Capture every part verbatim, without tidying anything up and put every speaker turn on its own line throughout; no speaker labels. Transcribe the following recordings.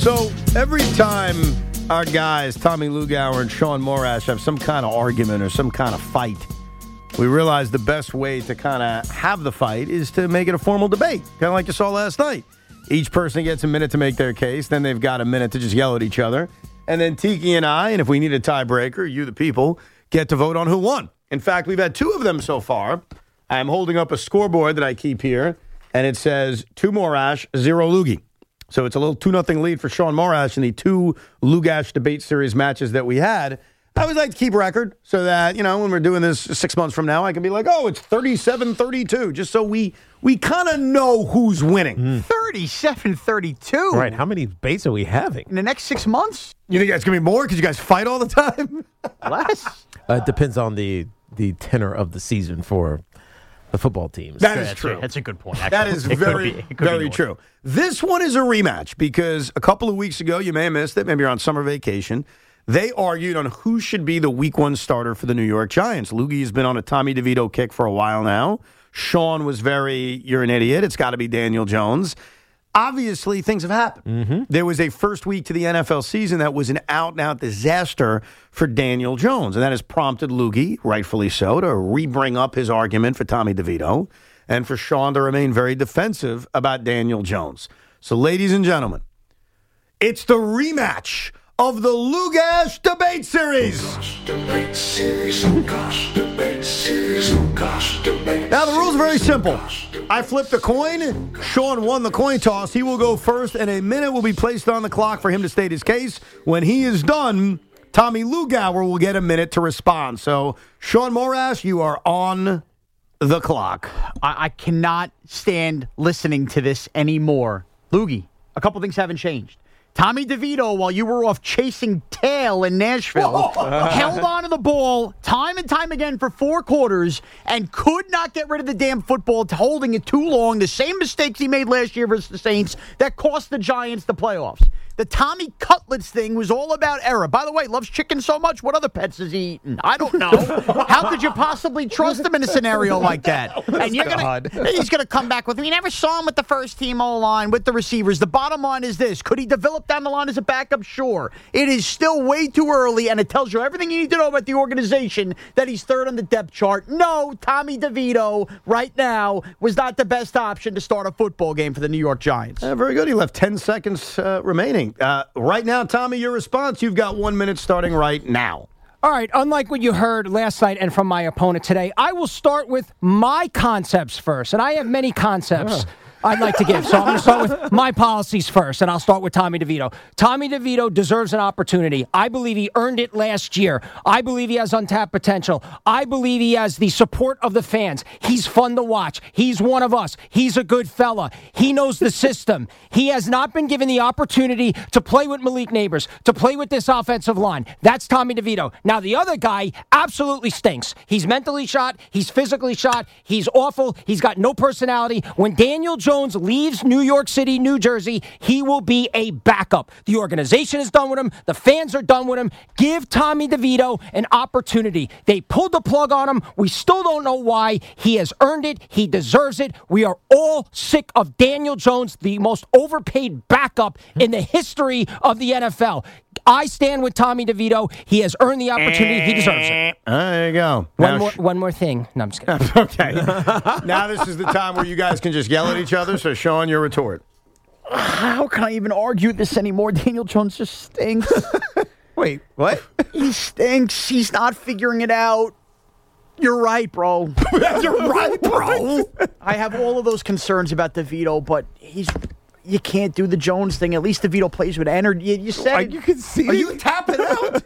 So every time our guys, Tommy Lugauer and Sean Morash, have some kind of argument or some kind of fight, we realize the best way to kind of have the fight is to make it a formal debate, kind of like you saw last night. Each person gets a minute to make their case, then they've got a minute to just yell at each other. And then Tiki and I, and if we need a tiebreaker, you, the people, get to vote on who won. In fact, we've had two of them so far. I'm holding up a scoreboard that I keep here, and it says two Morash, zero Loogie. So it's a little two nothing lead for Sean Morash in the two Lugash debate series matches that we had. I always like to keep record so that, you know, when we're doing this six months from now, I can be like, oh, it's thirty-seven thirty-two, just so we we kind of know who's winning.
Mm. thirty-seven thirty-two?
Right, how many debates are we having?
In the next six months?
You think it's going to be more because you guys fight all the time?
Less?
Uh, it depends on the, the tenor of the season for the football teams.
That is
That's
true.
A, that's a good point, actually.
That is
It could
very,
be- it could
very
be
true. This one is a rematch because a couple of weeks ago, you may have missed it, maybe you're on summer vacation, they argued on who should be the week one starter for the New York Giants. Loogie has been on a Tommy DeVito kick for a while now. Sean was very, you're an idiot. It's got to be Daniel Jones. Obviously, things have happened.
Mm-hmm.
There was a first week to the N F L season that was an out-and-out disaster for Daniel Jones, and that has prompted Loogie, rightfully so, to re-bring up his argument for Tommy DeVito and for Sean to remain very defensive about Daniel Jones. So, ladies and gentlemen, it's the rematch of the Lugash Debate Series.
Debate series, Lugash Debate series, Lugash Debate.
Now, the rules are very simple. I flipped a coin. Sean won the coin toss. He will go first, and a minute will be placed on the clock for him to state his case. When he is done, Tommy Lugauer will get a minute to respond. So, Sean Morash, you are on the clock.
I, I cannot stand listening to this anymore. Loogie, a couple things haven't changed. Tommy DeVito, while you were off chasing tail in Nashville, held on to the ball time and time again for four quarters and could not get rid of the damn football, holding it too long. The same mistakes he made last year versus the Saints that cost the Giants the playoffs. The Tommy Cutlets thing was all about error. By the way, loves chicken so much. What other pets has he eaten? I don't know. How could you possibly trust him in a scenario like that? And you're gonna, he's going to come back with, we never saw him with the first team O-line, with the receivers. The bottom line is this. Could he develop down the line as a backup? Sure. It is still way too early, and it tells you everything you need to know about the organization that he's third on the depth chart. No, Tommy DeVito right now was not the best option to start a football game for the New York Giants.
Uh, very good. He left ten seconds uh, remaining. Uh, right now, Tommy, your response, you've got one minute starting right now.
All right, unlike what you heard last night and from my opponent today, I will start with my concepts first, and I have many concepts I'd like to give. So I'm going to start with my policies first, and I'll start with Tommy DeVito. Tommy DeVito deserves an opportunity. I believe he earned it last year. I believe he has untapped potential. I believe he has the support of the fans. He's fun to watch. He's one of us. He's a good fella. He knows the system. He has not been given the opportunity to play with Malik Neighbors, to play with this offensive line. That's Tommy DeVito. Now, the other guy absolutely stinks. He's mentally shot. He's physically shot. He's awful. He's got no personality. When Daniel Jones Jones leaves New York City, New Jersey, he will be a backup. The organization is done with him. The fans are done with him. Give Tommy DeVito an opportunity. They pulled the plug on him. We still don't know why. He has earned it. He deserves it. We are all sick of Daniel Jones, the most overpaid backup in the history of the N F L. I stand with Tommy DeVito. He has earned the opportunity. He deserves it.
There you go.
One
Now,
more,
sh-
one more thing. No, I'm just kidding.
Okay. Now this is the time where you guys can just yell at each other. So, Sean, your retort.
How can I even argue this anymore? Daniel Jones just stinks.
Wait, what?
He stinks. He's not figuring it out. You're right, bro.
You're right, bro.
I have all of those concerns about DeVito, but he's... You can't do the Jones thing. At least DeVito plays with energy. You, you said it.
You can see
Are
it.
you tapping out?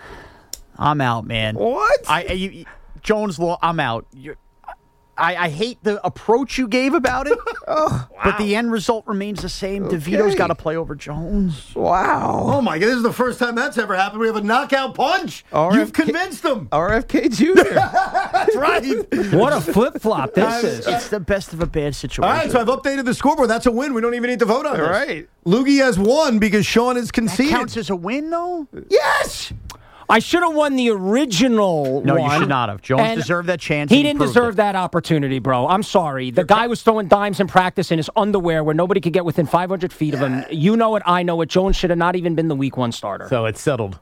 I'm out, man.
What?
I, I you, Jones law. I'm out. You're, I, I hate the approach you gave about it,
Oh, wow.
but the end result remains the same.
Okay.
DeVito's got to play over Jones.
Wow.
Oh, my God. This is the first time that's ever happened. We have a knockout punch.
R F K
You've convinced them.
R F K Junior
That's right.
What a flip-flop this
It's,
is.
it's the best of a bad situation.
All right, so I've updated the scoreboard. That's a win. We don't even need to vote on
All
this.
right.
Loogie has won because Sean is
that
conceded.
counts as a win, though?
Yes.
I should have won the original
No,
one.
you should not have. Jones
and
deserved that chance.
He
and
didn't
proved
deserve
it.
that opportunity, bro. I'm sorry. The guy was throwing dimes in practice in his underwear where nobody could get within five hundred feet of him. You know it. I know it. Jones should have not even been the week one starter.
So it's settled.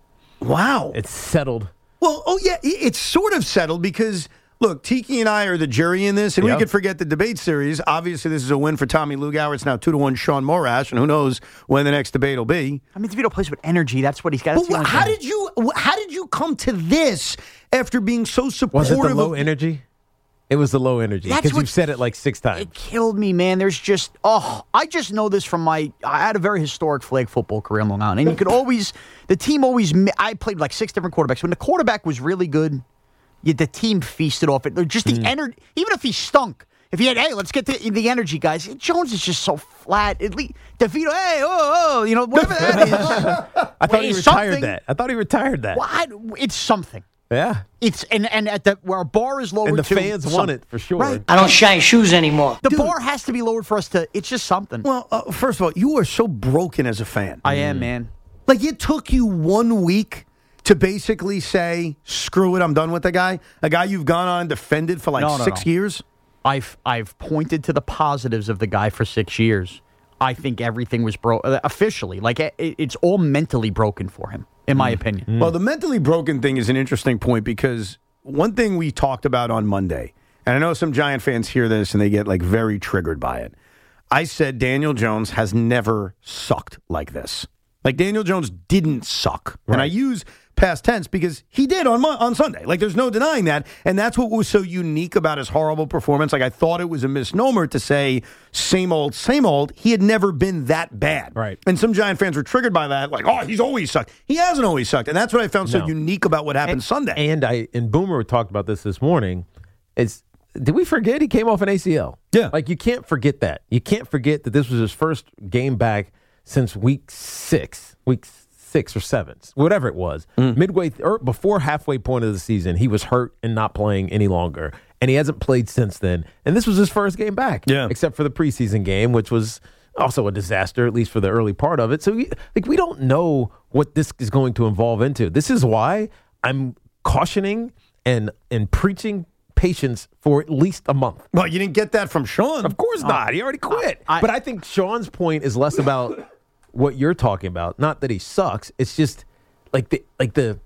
Wow.
It's settled.
Well, oh, yeah, i- it's sort of settled because, look, Tiki and I are the jury in this, and
Yep.
we could forget the debate series. Obviously, this is a win for Tommy Lugauer. It's now two to one Sean Morash, and who knows when the next debate will be.
I mean, DeVito plays with energy. That's what he's got. That's
But
the
wh-
only
how
thing.
did you how did you come to this after being so supportive
Was it the low
of
energy? It was the low energy
That's
because
what-
you've said it like six times.
It killed me, man. There's just, oh, I just know this from my, I had a very historic flag football career in Long Island. And you could always, the team always, I played like six different quarterbacks. When the quarterback was really good, you, the team feasted off it. Just the energy, even if he stunk. If he had, hey, let's get the, the energy, guys. Jones is just so flat. At least, DeVito, hey, oh, oh, you know, whatever that is.
I thought he
It's
retired
something.
that. I thought he retired that.
Well, I, it's something.
Yeah.
It's and, and at the where our bar is lowered
And the
to
fans
some-
want it for sure.
Right.
I don't shine shoes anymore.
The bar has to be lowered for us to. It's just something.
Well, uh, first of all, you are so broken as a fan.
I am, man.
Like, it took you one week to basically say, screw it, I'm done with the guy? A guy you've gone on and defended for like
No, no,
six
no.
years?
I've I've pointed to the positives of the guy for six years. I think everything was broke uh, officially. Like it, it's all mentally broken for him, in my opinion.
Well, the mentally broken thing is an interesting point because one thing we talked about on Monday, and I know some Giant fans hear this and they get like very triggered by it. I said Daniel Jones has never sucked like this. Like Daniel Jones didn't suck. And I use past tense because he did on Mon- on Sunday. Like there's no denying that. And that's what was so unique about his horrible performance. Like I thought it was a misnomer to say same old, same old. He had never been that bad.
Right.
And some Giant fans were triggered by that. Like, oh, he's always sucked. He hasn't always sucked. And that's what I found so
No.
unique about what happened Sunday.
And I and Boomer talked about this this morning. It's did we forget he came off an A C L?
Yeah.
Like you can't forget that. You can't forget that this was his first game back since week six, week six or seven, whatever it was. Midway th- or before halfway point of the season, he was hurt and not playing any longer, and he hasn't played since then. And this was his first game back,
Yeah.
except for the preseason game, which was also a disaster, at least for the early part of it. So, we, like, we don't know what this is going to evolve into. This is why I'm cautioning and and preaching patience for at least a month.
Well, you didn't get that from Sean.
Of course not. He already quit.
I-
but I think Sean's point is less about what you're talking about. Not that he sucks. It's just like the like the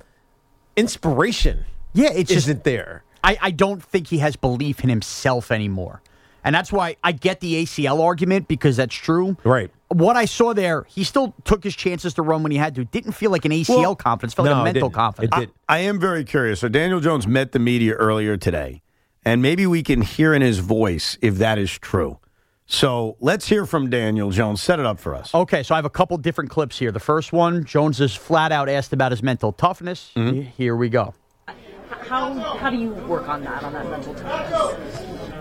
inspiration
Yeah, it's just
isn't there.
I, I don't think he has belief in himself anymore. And that's why I get the A C L argument because that's true.
Right.
What I saw there, he still took his chances to run when he had to. Didn't feel like an A C L
Well,
confidence. Felt like
no,
a
it
mental
didn't.
confidence.
It did.
I am very curious. So Daniel Jones met the media earlier today, and maybe we can hear in his voice if that is true. So let's hear from Daniel Jones. Set it up for us.
Okay, so I have a couple different clips here. The first one, Jones is flat out asked about his mental toughness.
Mm-hmm.
Here we go.
How how do you work on that, on that mental toughness?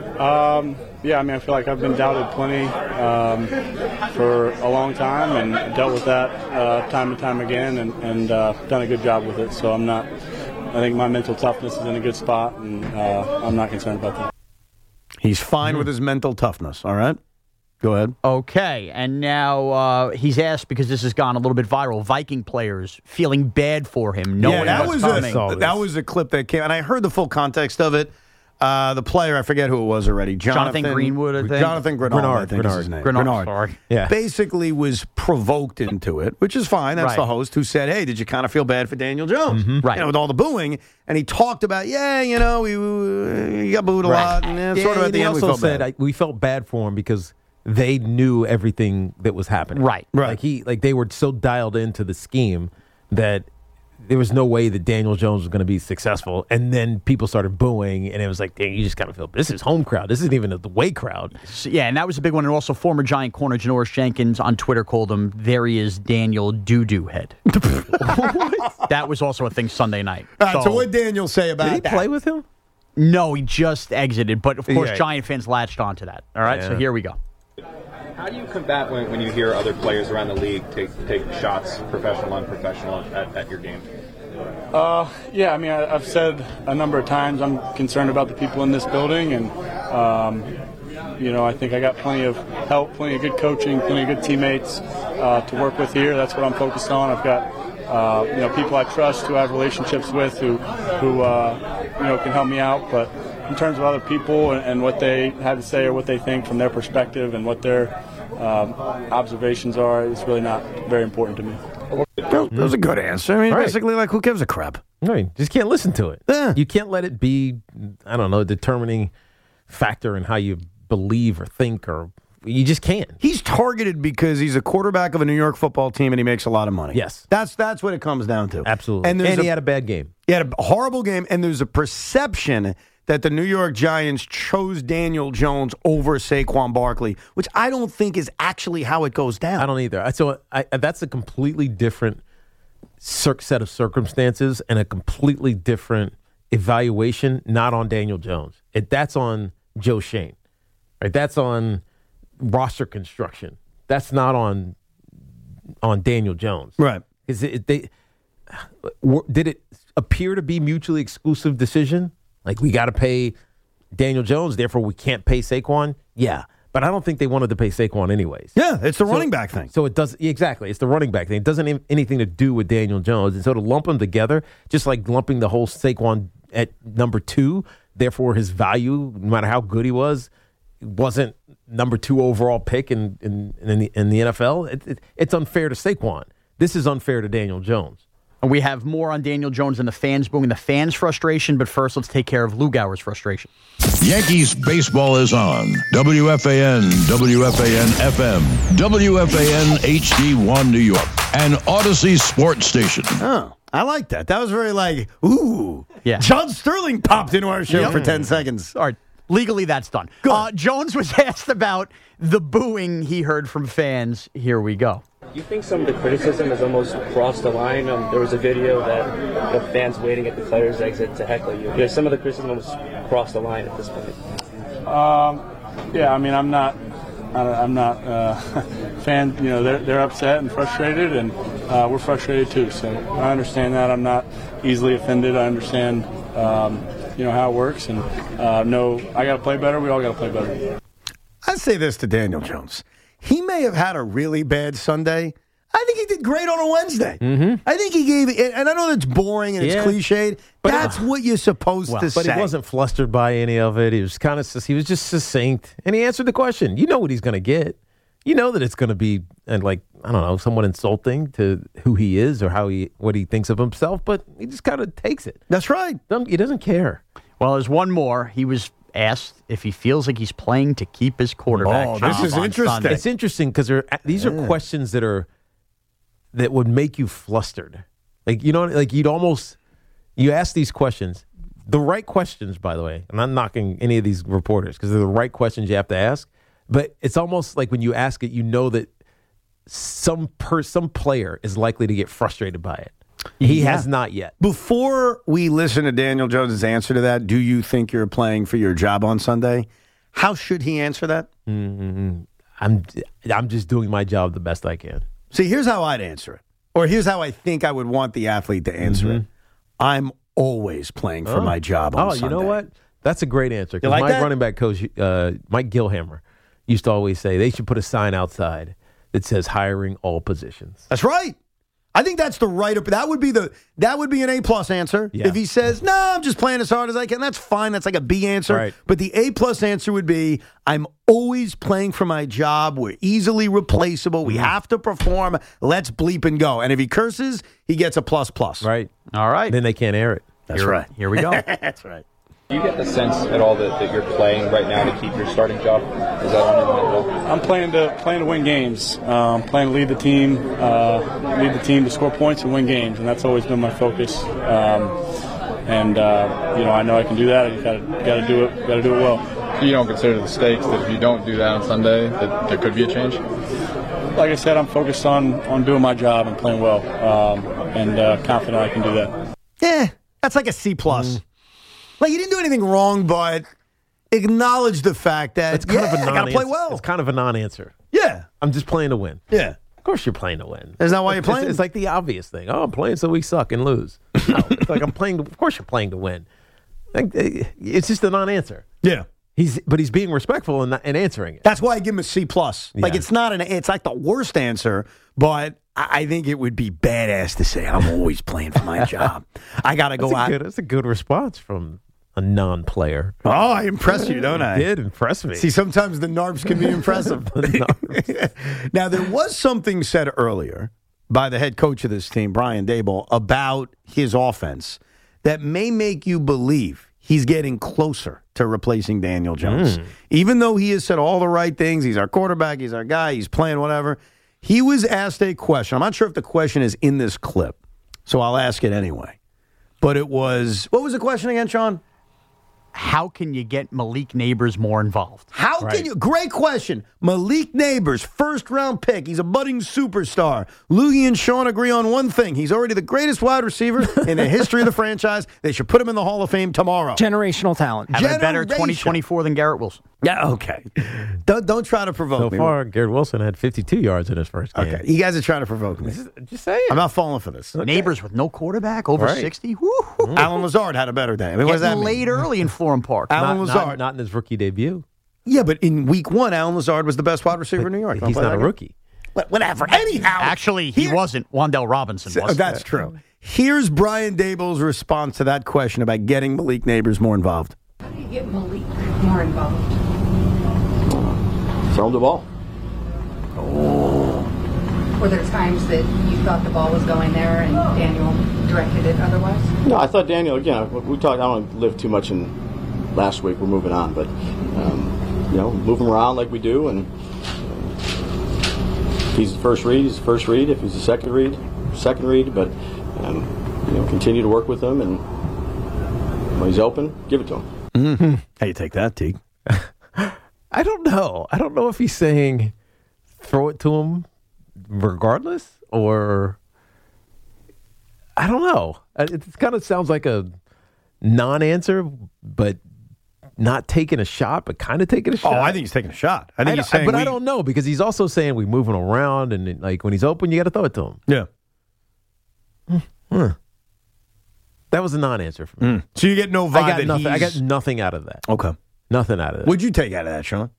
Um, yeah, I mean, I feel like I've been doubted plenty um, for a long time and dealt with that uh, time and time again and, and uh, done a good job with it. So I'm not, I think my mental toughness is in a good spot and uh, I'm not concerned about that.
He's fine with his mental toughness. All right. Go ahead.
Okay, and now uh, he's asked, because this has gone a little bit viral, Viking players feeling bad for him, knowing
yeah, that
what's
was
coming.
a, that was a clip that came, and I heard the full context of it. Uh, the player, I forget who it was already. Jonathan,
Jonathan Greenwood, I think.
Jonathan Grenard,
Grenard,
I think is his
Grenard.
name.
Grenard, sorry.
Yeah.
Basically was provoked into it, which is fine. That's
Right.
the host who said, hey, did you kind of feel bad for Daniel Jones?
Right.
You know, with all the booing. And he talked about, yeah, you know, we, we got booed a
Right.
lot. And yeah, sort of
Yeah,
at the
he
end, we
also
felt
said
bad.
I, we felt bad for him because they knew everything that was happening.
Right.
Right.
Like he, like they were so dialed into the scheme that there was no way that Daniel Jones was going to be successful. And then people started booing, and it was like, dang, you just got to feel this is home crowd. This isn't even the away crowd.
So, yeah, and that was a big one. And also, former Giant corner Janoris Jenkins on Twitter called him, there he is, Daniel Doo-Doo Head. That was also a thing Sunday night.
All right, so, what did Daniel say about
Did he
that?
play with him?
No, he just exited. But, of course,
Yeah.
Giant fans latched onto that. All right, so
Yeah.
here we go.
How do you combat when, when you hear other players around the league take take shots, professional, unprofessional, at, at your game?
Uh, yeah, I mean, I, I've said a number of times I'm concerned about the people in this building, and um, you know, I think I got plenty of help, plenty of good coaching, plenty of good teammates uh, to work with here. That's what I'm focused on. I've got uh, you know, people I trust, who I have relationships with, who, who uh, you know, can help me out. But in terms of other people and, and what they have to say or what they think from their perspective and what their um, observations are, it's really not very important to me.
That was a good answer. I mean,
Right.
basically, like, who gives a crap?
Right. Just can't listen to it.
Yeah.
You can't let it be, I don't know, a determining factor in how you believe or think, or you just can't.
He's targeted because he's a quarterback of a New York football team and he makes a lot of money.
Yes.
That's that's what it comes down to.
Absolutely.
And,
And,
there's
he
a,
had a bad game.
he had a horrible game, and there's a perception that the New York Giants chose Daniel Jones over Saquon Barkley, which I don't think is actually how it goes down.
I don't either. I- So I, that's a completely different cir- set of circumstances and a completely different evaluation, not on Daniel Jones. It, that's on Joe Shane. Right? That's on roster construction. That's not on on Daniel Jones.
Right.
Is it, they, were- did it appear to be mutually exclusive decision? Like, we got to pay Daniel Jones, therefore we can't pay Saquon? Yeah. But I don't think they wanted to pay Saquon anyways.
Yeah, it's the
So-
running back thing.
So it does exactly. It's the running back thing. It doesn't have anything to do with Daniel Jones. And so to lump them together, just like lumping the whole Saquon at number two, therefore his value, no matter how good he was, wasn't number two overall pick in in, in, the, in the N F L. It, it, it's unfair to Saquon. This is unfair to Daniel Jones.
And we have more on Daniel Jones and the fans booing the fans' frustration, but first let's take care of Lugauer's frustration.
Yankees baseball is on. W F A N, W F A N F M, W F A N H D one New York, and Odyssey Sports Station.
Oh, I like that. That was very like, ooh.
Yeah.
John Sterling popped into our show
Yep.
for ten seconds.
All right. Legally, that's done. Uh, Jones was asked about the booing he heard from fans. Here we go.
Do you think some of the criticism has almost crossed the line? Um, there was a video that the fans waiting at the players' exit to heckle you. Yeah, some of the criticism almost crossed the line at this point.
Um, yeah, I mean, I'm not, I'm not uh, fan. You know, they're they're upset and frustrated, and uh, we're frustrated too. So I understand that. I'm not easily offended. I understand, um, you know, how it works, and uh, no, I got to play better. We all got to play better.
I say this to Daniel Jones. He may have had a really bad Sunday. I think he did great on a Wednesday. Mm-hmm. I think he gave it, and I know that's boring and
Yeah.
it's cliched.
But-
That's what you're supposed
Well,
to
but
say.
he wasn't flustered by any of it. He was kind of he was just succinct, and he answered the question. You know what he's going to get. You know that it's going to be and like I don't know, somewhat insulting to who he is or how he what he thinks of himself. But he just kind of takes it.
That's right.
He doesn't care.
Well, there's one more. He was asked if he feels like he's playing to keep his quarterback.
Oh, this
job
is
on
interesting.
Sunday.
It's interesting because these are questions that are that would make you flustered. Like you know, like you'd almost you ask these questions, the right questions, by the way. I'm not knocking any of these reporters because they're the right questions you have to ask. But it's almost like when you ask it, you know that some per some player is likely to get frustrated by it. He
Yeah.
has not yet.
Before we listen to Daniel Jones' answer to that, do you think you're playing for your job on Sunday? How should he answer that?
Mm-hmm. I'm I'm just doing my job the best I can.
See, here's how I'd answer it. Or here's how I think I would want the athlete to answer
Mm-hmm.
it. I'm always playing for
Oh.
my job on
Oh,
Sunday.
you know what? That's a great answer.
You
Because
like
my
that?
running back coach, uh, Mike Gilhammer, used to always say they should put a sign outside that says hiring all positions.
That's right. I think that's the right. That would be the that would be an A plus answer.
Yeah.
If he says no, I'm just playing as hard as I can. That's fine. That's like a B answer.
Right.
But the A plus answer would be I'm always playing for my job. We're easily replaceable. We have to perform. Let's bleep and go. And if he curses, he gets a plus plus.
Right.
All right.
Then they can't air it.
That's
Here-
right.
Here we go.
That's right.
Do you get the sense at all that, that you're playing right now to keep your starting job? Is that on your mind at all?
I'm playing to playing to win games. Um, playing to lead the team, uh, lead the team to score points and win games, and that's always been my focus. Um, and uh, you know, I know I can do that. I just got to got to do it. Got to do it well.
You don't consider the stakes that if you don't do that on Sunday, that there could be a change?
Like I said, I'm focused on on doing my job and playing well, um, and uh, confident I can do that.
Yeah, that's like a C plus.
Mm.
Like you didn't do anything wrong, but acknowledge the fact that
It's kind
yeah,
of a
I
non
gotta play well.
It's kind of a non-answer.
Yeah,
I'm just playing to win.
yeah.
Of course you're playing to win.
Isn't that why you're
It's-
playing?
It's like the obvious thing. Oh, I'm playing so we suck and lose. No, it's like I'm playing. To, of course you're playing to win. Like, eh, It's just a non-answer.
Yeah.
He's but he's being respectful and, and answering it.
That's why I give him a C plus. Like
Yeah.
it's not an it's like the worst answer, but I I think it would be badass to say I'm always playing for my job. I got to go
That's a
out.
good, that's a good response from a non-player.
Oh, I impress you, don't I?
You did impress me.
See, sometimes the Narbs can be impressive. Now, there was something said earlier by the head coach of this team, Brian Daboll, about his offense that may make you believe he's getting closer to replacing Daniel Jones.
Mm.
Even though he has said all the right things, he's our quarterback, he's our guy, he's playing whatever. He was asked a question. I'm not sure if the question is in this clip, so I'll ask it anyway. But it was, what was the question again, Sean?
How can you get Malik Neighbors more involved?
How can you? Great question. Malik Neighbors, first round pick. He's a budding superstar. Loogie and Sean agree on one thing. He's already the greatest wide receiver in the history of the franchise. They should put him in the Hall of Fame tomorrow.
Generational talent.
Have a better twenty twenty-four than Garrett Wilson.
Yeah, okay. Don't don't try to provoke
so
me.
far, Garrett Wilson had fifty-two yards in his first game.
Okay, you guys are trying to provoke me.
Just saying.
I'm not falling for this.
Neighbors with no quarterback, over
Right.
sixty. Woo.
Alan Lazard had a better day. I mean, what does that
Getting
mean?
laid early in Florham Park.
Alan
not,
Lazard.
not, not in his rookie debut.
Yeah, but in week one, Alan Lazard was the best wide receiver in New York.
He's not a rookie.
But whatever. Anyhow.
Actually, he
here-
wasn't. Wandell Robinson was.
That's true. Here's Brian Daboll's response to that question about getting Malik Neighbors more involved.
How do you get Malik more involved?
Throw him the ball.
Were there times that you thought the ball was going there and Daniel directed it otherwise?
No, I thought Daniel, again, we talked, I don't want to live too much in last week, we're moving on, but, um, you know, move him around like we do, and uh, if he's the first read, he's the first read. If he's the second read, second read, but, um, you know, continue to work with him, and when he's open, give it to him.
Mm-hmm. How you take that, Teague?
I don't know. I don't know if he's saying throw it to him regardless, or I don't know. It kind of sounds like a non-answer, but not taking a shot, but kind of taking a shot.
Oh, I think he's taking a shot. I think
I
he's saying
but
we,
I don't know, because he's also saying we move him around, and like when he's open, you got to throw it to him.
Yeah.
Hmm. That was a non-answer for me.
Mm. So you get no vibe
I got
that
nothing. I
he's-
got nothing out of that.
Okay.
Nothing out of that.
What'd you take out of that, Sean?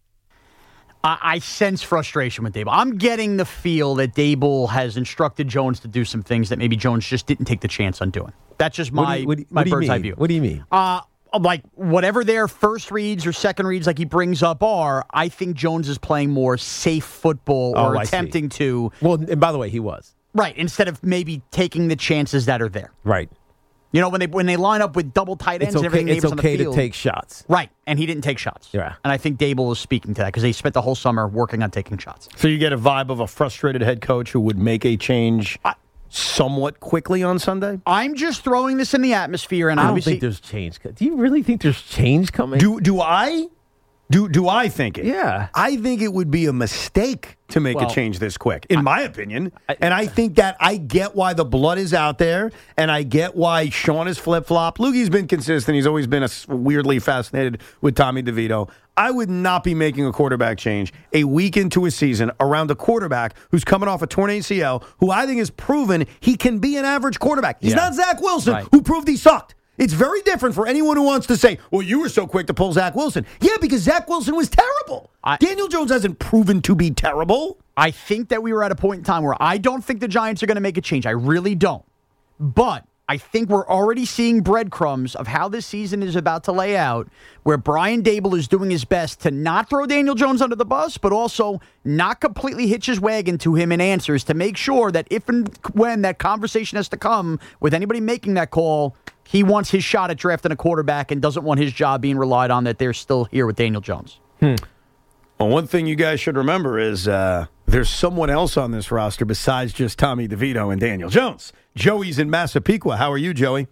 I, I sense frustration with Dable. I'm getting the feel that Dable has instructed Jones to do some things that maybe Jones just didn't take the chance on doing. That's just
What do
my,
you- what do you-
my
what do you
bird's eye
mean?
view.
What do you mean?
Uh, like, whatever their first reads or second reads, like he brings up, are, I think Jones is playing more safe football or
Oh, I see.
attempting to.
Well, and by the way, he was.
Right, instead of maybe taking the chances that are there.
Right.
You know, when they when they line up with double tight ends
It's
and
okay,
everything,
it's
Neighbors on
okay
the
to
field.
take shots.
Right, and he didn't take shots.
Yeah.
And I think Dable is speaking to that because they spent the whole summer working on taking shots.
So you get a vibe of a frustrated head coach who would make a change somewhat quickly on Sunday?
I'm just throwing this in the atmosphere, and
I don't
obviously
think there's change. Do you really think there's change coming?
Do do I? Do do I think it?
Yeah.
I think it would be a mistake to make
Well,
a change this quick, in my opinion. And I think that I get why the blood is out there, and I get why Sean is flip-flop. Loogie's been consistent. He's always been a, weirdly fascinated with Tommy DeVito. I would not be making a quarterback change a week into a season around a quarterback who's coming off a torn A C L, who I think has proven he can be an average quarterback. He's
Yeah.
not Zach Wilson,
Right.
who proved he sucked. It's very different for anyone who wants to say, well, you were so quick to pull Zach Wilson. Yeah, because Zach Wilson was terrible.
I-
Daniel Jones hasn't proven to be terrible.
I think that we were at a point in time where I don't think the Giants are going to make a change. I really don't. But I think we're already seeing breadcrumbs of how this season is about to lay out, where Brian Dable is doing his best to not throw Daniel Jones under the bus, but also not completely hitch his wagon to him in answers to make sure that if and when that conversation has to come with anybody making that call, he wants his shot at drafting a quarterback and doesn't want his job being relied on that they're still here with Daniel Jones.
Hmm. Well, one thing you guys should remember is uh, there's someone else on this roster besides just Tommy DeVito and Daniel Jones. Joey's in Massapequa. How are you, Joey?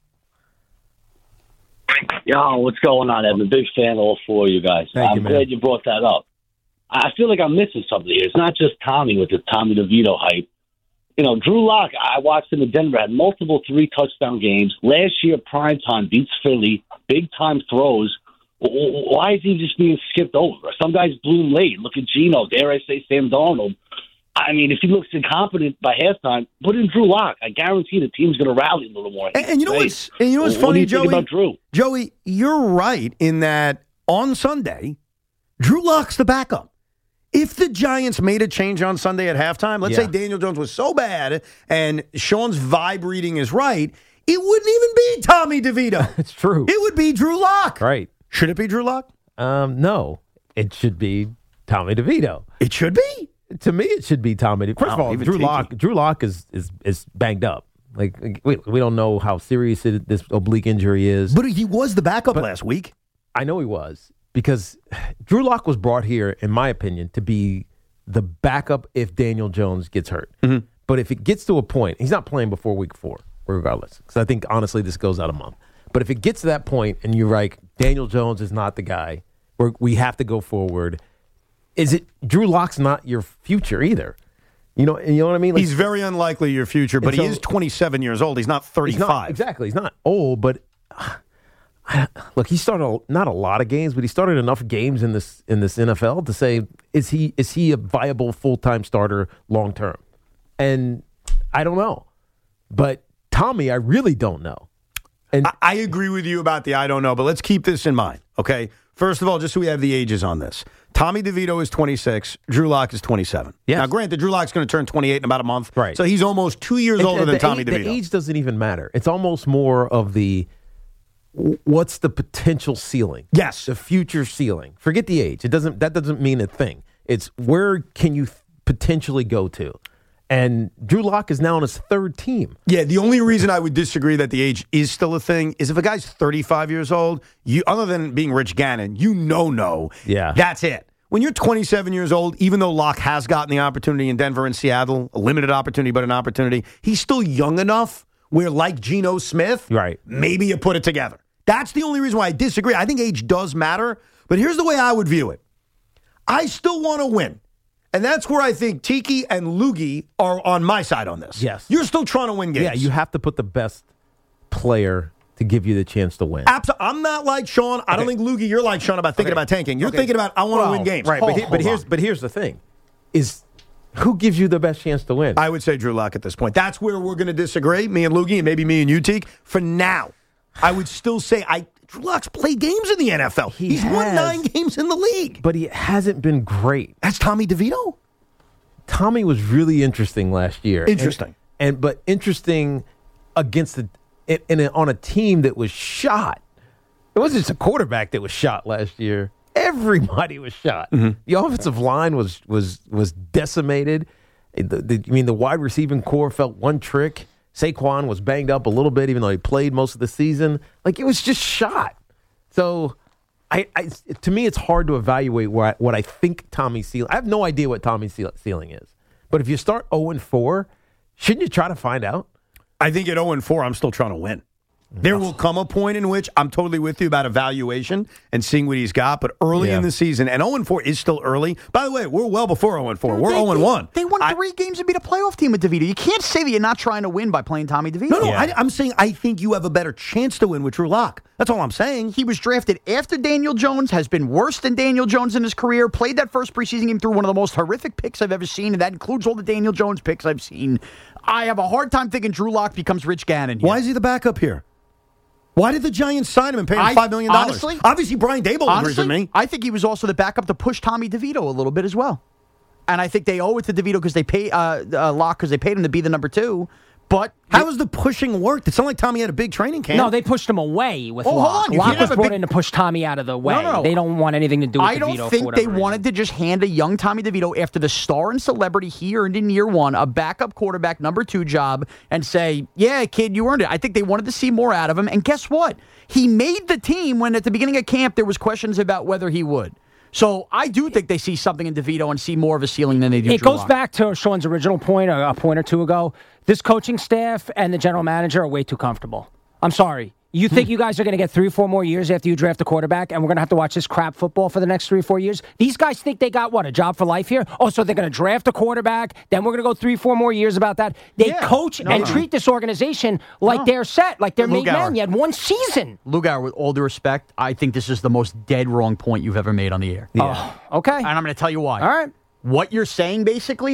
Yo, what's going on? I'm a big fan of all four of you guys.
Thank
I'm
you, man.
glad you brought that up. I feel like I'm missing something here. It's not just Tommy with the Tommy DeVito hype. You know, Drew Lock, I watched him in Denver, had multiple three-touchdown games. Last year, primetime beats Philly, big-time throws. W- w- Why is he just being skipped over? Some guys bloom late. Look at Geno. Dare I say Sam Darnold. I mean, if he looks incompetent by halftime, put in Drew Lock. I guarantee the team's going to rally a little more.
And, and you know
Hey,
what's and you know what's
what do
funny,
you think
Joey?
about Drew?
Joey, you're right in that on Sunday, Drew Lock's the backup. If the Giants made a change on Sunday at halftime, let's
Yeah.
say Daniel Jones was so bad and Sean's vibe reading is right, it wouldn't even be Tommy DeVito.
It's true.
It would be Drew Lock.
Right.
Should it be Drew Lock?
Um, no, it should be Tommy DeVito.
It should be.
To me, it should be Tommy. De- First
Wow,
of all,
even
Drew
Tiki.
Lock. Drew Lock is is is banged up. Like we we don't know how serious it, this oblique injury is.
But he was the backup
But-
last week.
I know he was because Drew Lock was brought here, in my opinion, to be the backup if Daniel Jones gets hurt.
Mm-hmm.
But if it gets to a point, he's not playing before week four, regardless. Because I think honestly, this goes out a month. But if it gets to that point, and you're like, Daniel Jones is not the guy, we're, we have to go forward. Is it Drew Lock's not your future either? You know, you know what I mean? Like,
He's very unlikely your future, but
And
he
so-
is twenty-seven years old. He's not
He's
thirty-five.
not, exactly. He's not old, but uh, look, he started a, not a lot of games, but he started enough games in this in this N F L to say is he is he a viable full time starter long term? And I don't know, but Tommy, I really don't know. And
I, I agree with you about the I don't know, but let's keep this in mind, okay? First of all, just so we have the ages on this. Tommy DeVito is twenty-six. Drew Lock is twenty-seven.
Yes.
Now, granted, Drew Lock's going to turn twenty-eight in about a month.
Right.
So he's almost two years
and-
older
and
than
the
Tommy
age,
DeVito.
The age doesn't even matter. It's almost more of the w- what's the potential ceiling?
Yes.
The future ceiling. Forget the age. It doesn't. That doesn't mean a thing. It's where can you th- potentially go to? And Drew Lock is now on his third team.
Yeah, the only reason I would disagree that the age is still a thing is if a guy's thirty-five years old, you other than being Rich Gannon, you know no.
Yeah.
That's it. When you're twenty-seven years old, even though Locke has gotten the opportunity in Denver and Seattle, a limited opportunity, but an opportunity, he's still young enough where, like Geno Smith,
Right.
maybe you put it together. That's the only reason why I disagree. I think age does matter, but here's the way I would view it. I still want to win. And that's where I think Tiki and Loogie are on my side on this.
Yes.
You're still trying to win games.
Yeah, you have to put the best player to give you the chance to win.
Absolutely. I'm not like Sean. I don't think, Loogie, you're like Sean about thinking
Okay.
about tanking. You're
Okay.
thinking about, I want to
Well,
win games.
Right,
Hold-
but, he-
hold
but here's
on.
but here's the thing: is who gives you the best chance to win?
I would say Drew Lock at this point. That's where we're going to disagree, me and Loogie, and maybe me and you, Teak. For now, I would still say I Drew Lock's played games in the N F L.
He
He's won
has.
nine games in the league.
but he hasn't been great.
That's Tommy DeVito.
Tommy was really interesting last year.
Interesting.
and, and but interesting against the in, in a, on a team that was shot. It wasn't just a quarterback that was shot last year. Everybody was shot.
Mm-hmm.
The offensive line was was was decimated. The, the, I mean, the wide receiving core felt one trick. Saquon was banged up a little bit, even though he played most of the season. Like it was just shot. So, I, I to me, it's hard to evaluate what I, what I think Tommy's ceiling. I have no idea what Tommy's ceil- ceiling is. But if you start zero and four, shouldn't you try to find out?
I think at oh and four, I'm still trying to win. There will come a point in which I'm totally with you about evaluation and seeing what he's got, but early
Yeah.
in the season, and oh and four is still early. By the way, we're well before oh and four. We're
They-
oh and one.
They, they won
I-
three games to beat a playoff team with DeVito. You can't say that you're not trying to win by playing Tommy DeVito.
No, no,
Yeah.
I, I'm saying I think you have a better chance to win with Drew Lock. That's all I'm saying.
He was drafted after Daniel Jones, has been worse than Daniel Jones in his career, played that first preseason game through one of the most horrific picks I've ever seen, and that includes all the Daniel Jones picks I've seen. I have a hard time thinking Drew Lock becomes Rich Gannon here.
Why is he the backup here? Why did the Giants sign him and pay him
I-
five million dollars?
honestly-
Obviously, Brian Dable agrees
Honestly,
with me.
I think he was also the backup to push Tommy DeVito a little bit as well. And I think they owe it to DeVito because they pay uh, uh, Locke because they paid him to be the number two. But
How has the pushing worked? It's not like Tommy had a big training camp.
No, they pushed him away with
Oh, hold
Locke.
on, you
Locke
can't
was
have a
brought
big-
in to push Tommy out of the way.
No, no, no.
They don't want anything to do with
I
DeVito
don't
for
think
whatever
they
reason.
wanted to just hand a young Tommy DeVito after the star and celebrity he earned in year one, a backup quarterback number two job, and say, yeah, kid, you earned it. I think they wanted to see more out of him. And guess what? He made the team when at the beginning of camp there was questions about whether he would. So I do think they see something in DeVito and see more of a ceiling than they do
It
Drew
goes
Lock.
back to Sean's original point a, a point or two ago. This coaching staff and the general manager are way too comfortable. I'm sorry. You think you guys are going to get three or four more years after you draft a quarterback, and we're going to have to watch this crap football for the next three or four years? These guys think they got, what, a job for life here? Oh, so they're going to draft a quarterback, then we're going to go three, four more years about that. They
Yeah.
coach
No,
and
no.
treat this organization like
No.
they're set, like they're
Lou
made men.
Gower.
You had one season.
Lugauer, with all due respect, I think this is the most dead wrong point you've ever made on the air.
Oh, okay.
And I'm going to tell you why.
All right.
What you're saying basically is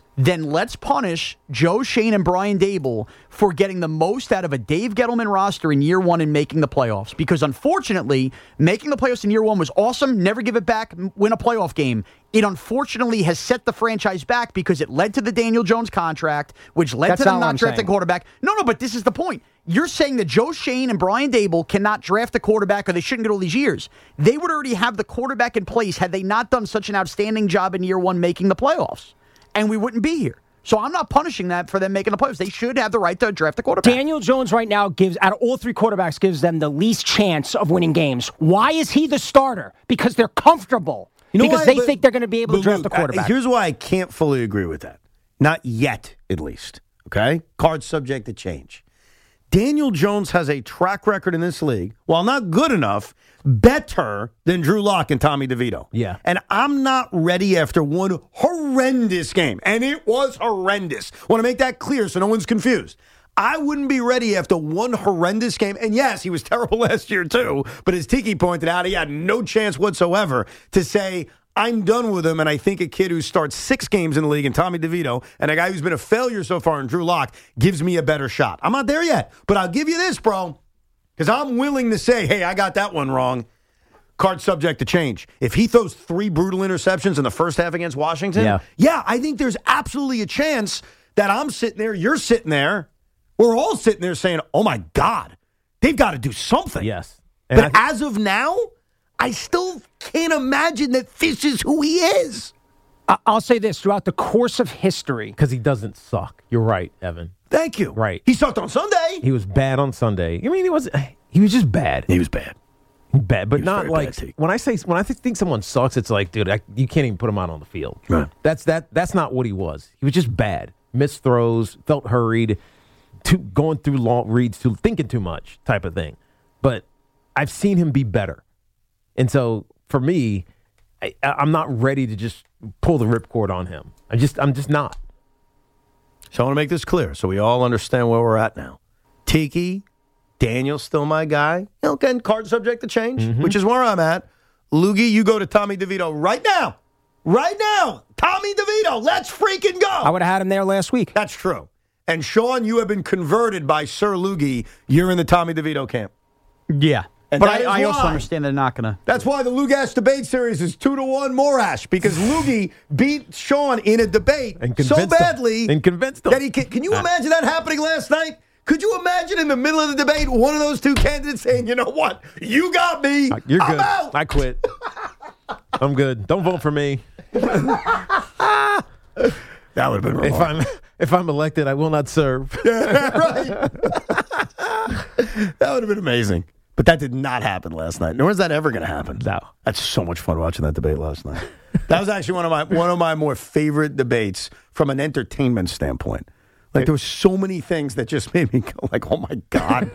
then let's punish Joe Shane and Brian Dable for getting the most out of a Dave Gettleman roster in year one and making the playoffs. Because unfortunately, making the playoffs in year one was awesome. Never give it back, win a playoff game. It unfortunately has set the franchise back because it led to the Daniel Jones contract, which led
That's
to them
not what
not
I'm
drafting
saying.
quarterback. No, no, but this is the point. You're saying that Joe Shane and Brian Dable cannot draft a quarterback or they shouldn't get all these years. They would already have the quarterback in place had they not done such an outstanding job in year one making the playoffs. And we wouldn't be here. So I'm not punishing that for them making the playoffs. They should have the right to draft a quarterback.
Daniel Jones right now gives, out of all three quarterbacks, gives them the least chance of winning games. Why is he the starter? Because they're comfortable.
You know
because
why?
they
But-
think they're going to be able to
but
draft
Luke,
a quarterback.
uh, Here's why I can't fully agree with that. Not yet, at least. Okay? Card subject to change. Daniel Jones has a track record in this league, while not good enough, better than Drew Lock and Tommy DeVito.
Yeah.
And I'm not ready after one horrendous game. And it was horrendous. Want to make that clear so no one's confused. I wouldn't be ready after one horrendous game. And yes, he was terrible last year too. But as Tiki pointed out, he had no chance whatsoever to say, I'm done with him, and I think a kid who starts six games in the league, and Tommy DeVito, and a guy who's been a failure so far in Drew Lock, gives me a better shot. I'm not there yet, but I'll give you this, bro, because I'm willing to say, hey, I got that one wrong. Card subject to change. If he throws three brutal interceptions in the first half against Washington,
Yeah.
yeah, I think there's absolutely a chance that I'm sitting there, you're sitting there, we're all sitting there saying, oh, my God, they've got to do something.
Yes. And
But
I-
as of now, I still can't imagine that this is who he is.
I- I'll say this. Throughout the course of history,
Because he doesn't suck. You're right, Evan.
Thank you.
Right.
He sucked on Sunday.
He was bad on Sunday. I mean, he was he was just bad.
He was bad.
Bad, but
He was
not
very
like
bad, T.
when I say when I th- think someone sucks, it's like, dude, I, you can't even put him out on the field.
Right.
That's that. That's not what he was. He was just bad. Missed throws, felt hurried, too, going through long reads, too thinking too much, type of thing. But I've seen him be better, and so for me, I, I'm not ready to just pull the ripcord on him. I just, I'm just not.
So I want to make this clear so we all understand where we're at now. Tiki, Daniel's still my guy. You know, again, card subject to change,
Mm-hmm.
which is where I'm at. Loogie, you go to Tommy DeVito right now. Right now. Tommy DeVito, let's freaking go.
I would have had him there last week.
That's true. And Sean, you have been converted by Sir Loogie. You're in the Tommy DeVito camp.
Yeah.
And
but
that is
I, I also
why.
understand they're not going to.
That's why the Lugash debate series is two to one Morash, because Loogie beat Sean in a debate
And
so
convinced him.
badly
And convinced him.
that he can. Can you imagine that happening last night? Could you imagine in the middle of the debate one of those two candidates saying, "You know what? You got me.
You're
I'm
good.
out."
I quit. I'm good. Don't vote for me.
That would have been
If
wrong.
I'm if I'm elected, I will not serve.
right. That would have been amazing. But that did not happen last night. Nor is that ever going to happen.
No.
That's so much fun watching that debate last night. That was actually one of my one of my more favorite debates from an entertainment standpoint. Like, there were so many things that just made me go like, oh, my God.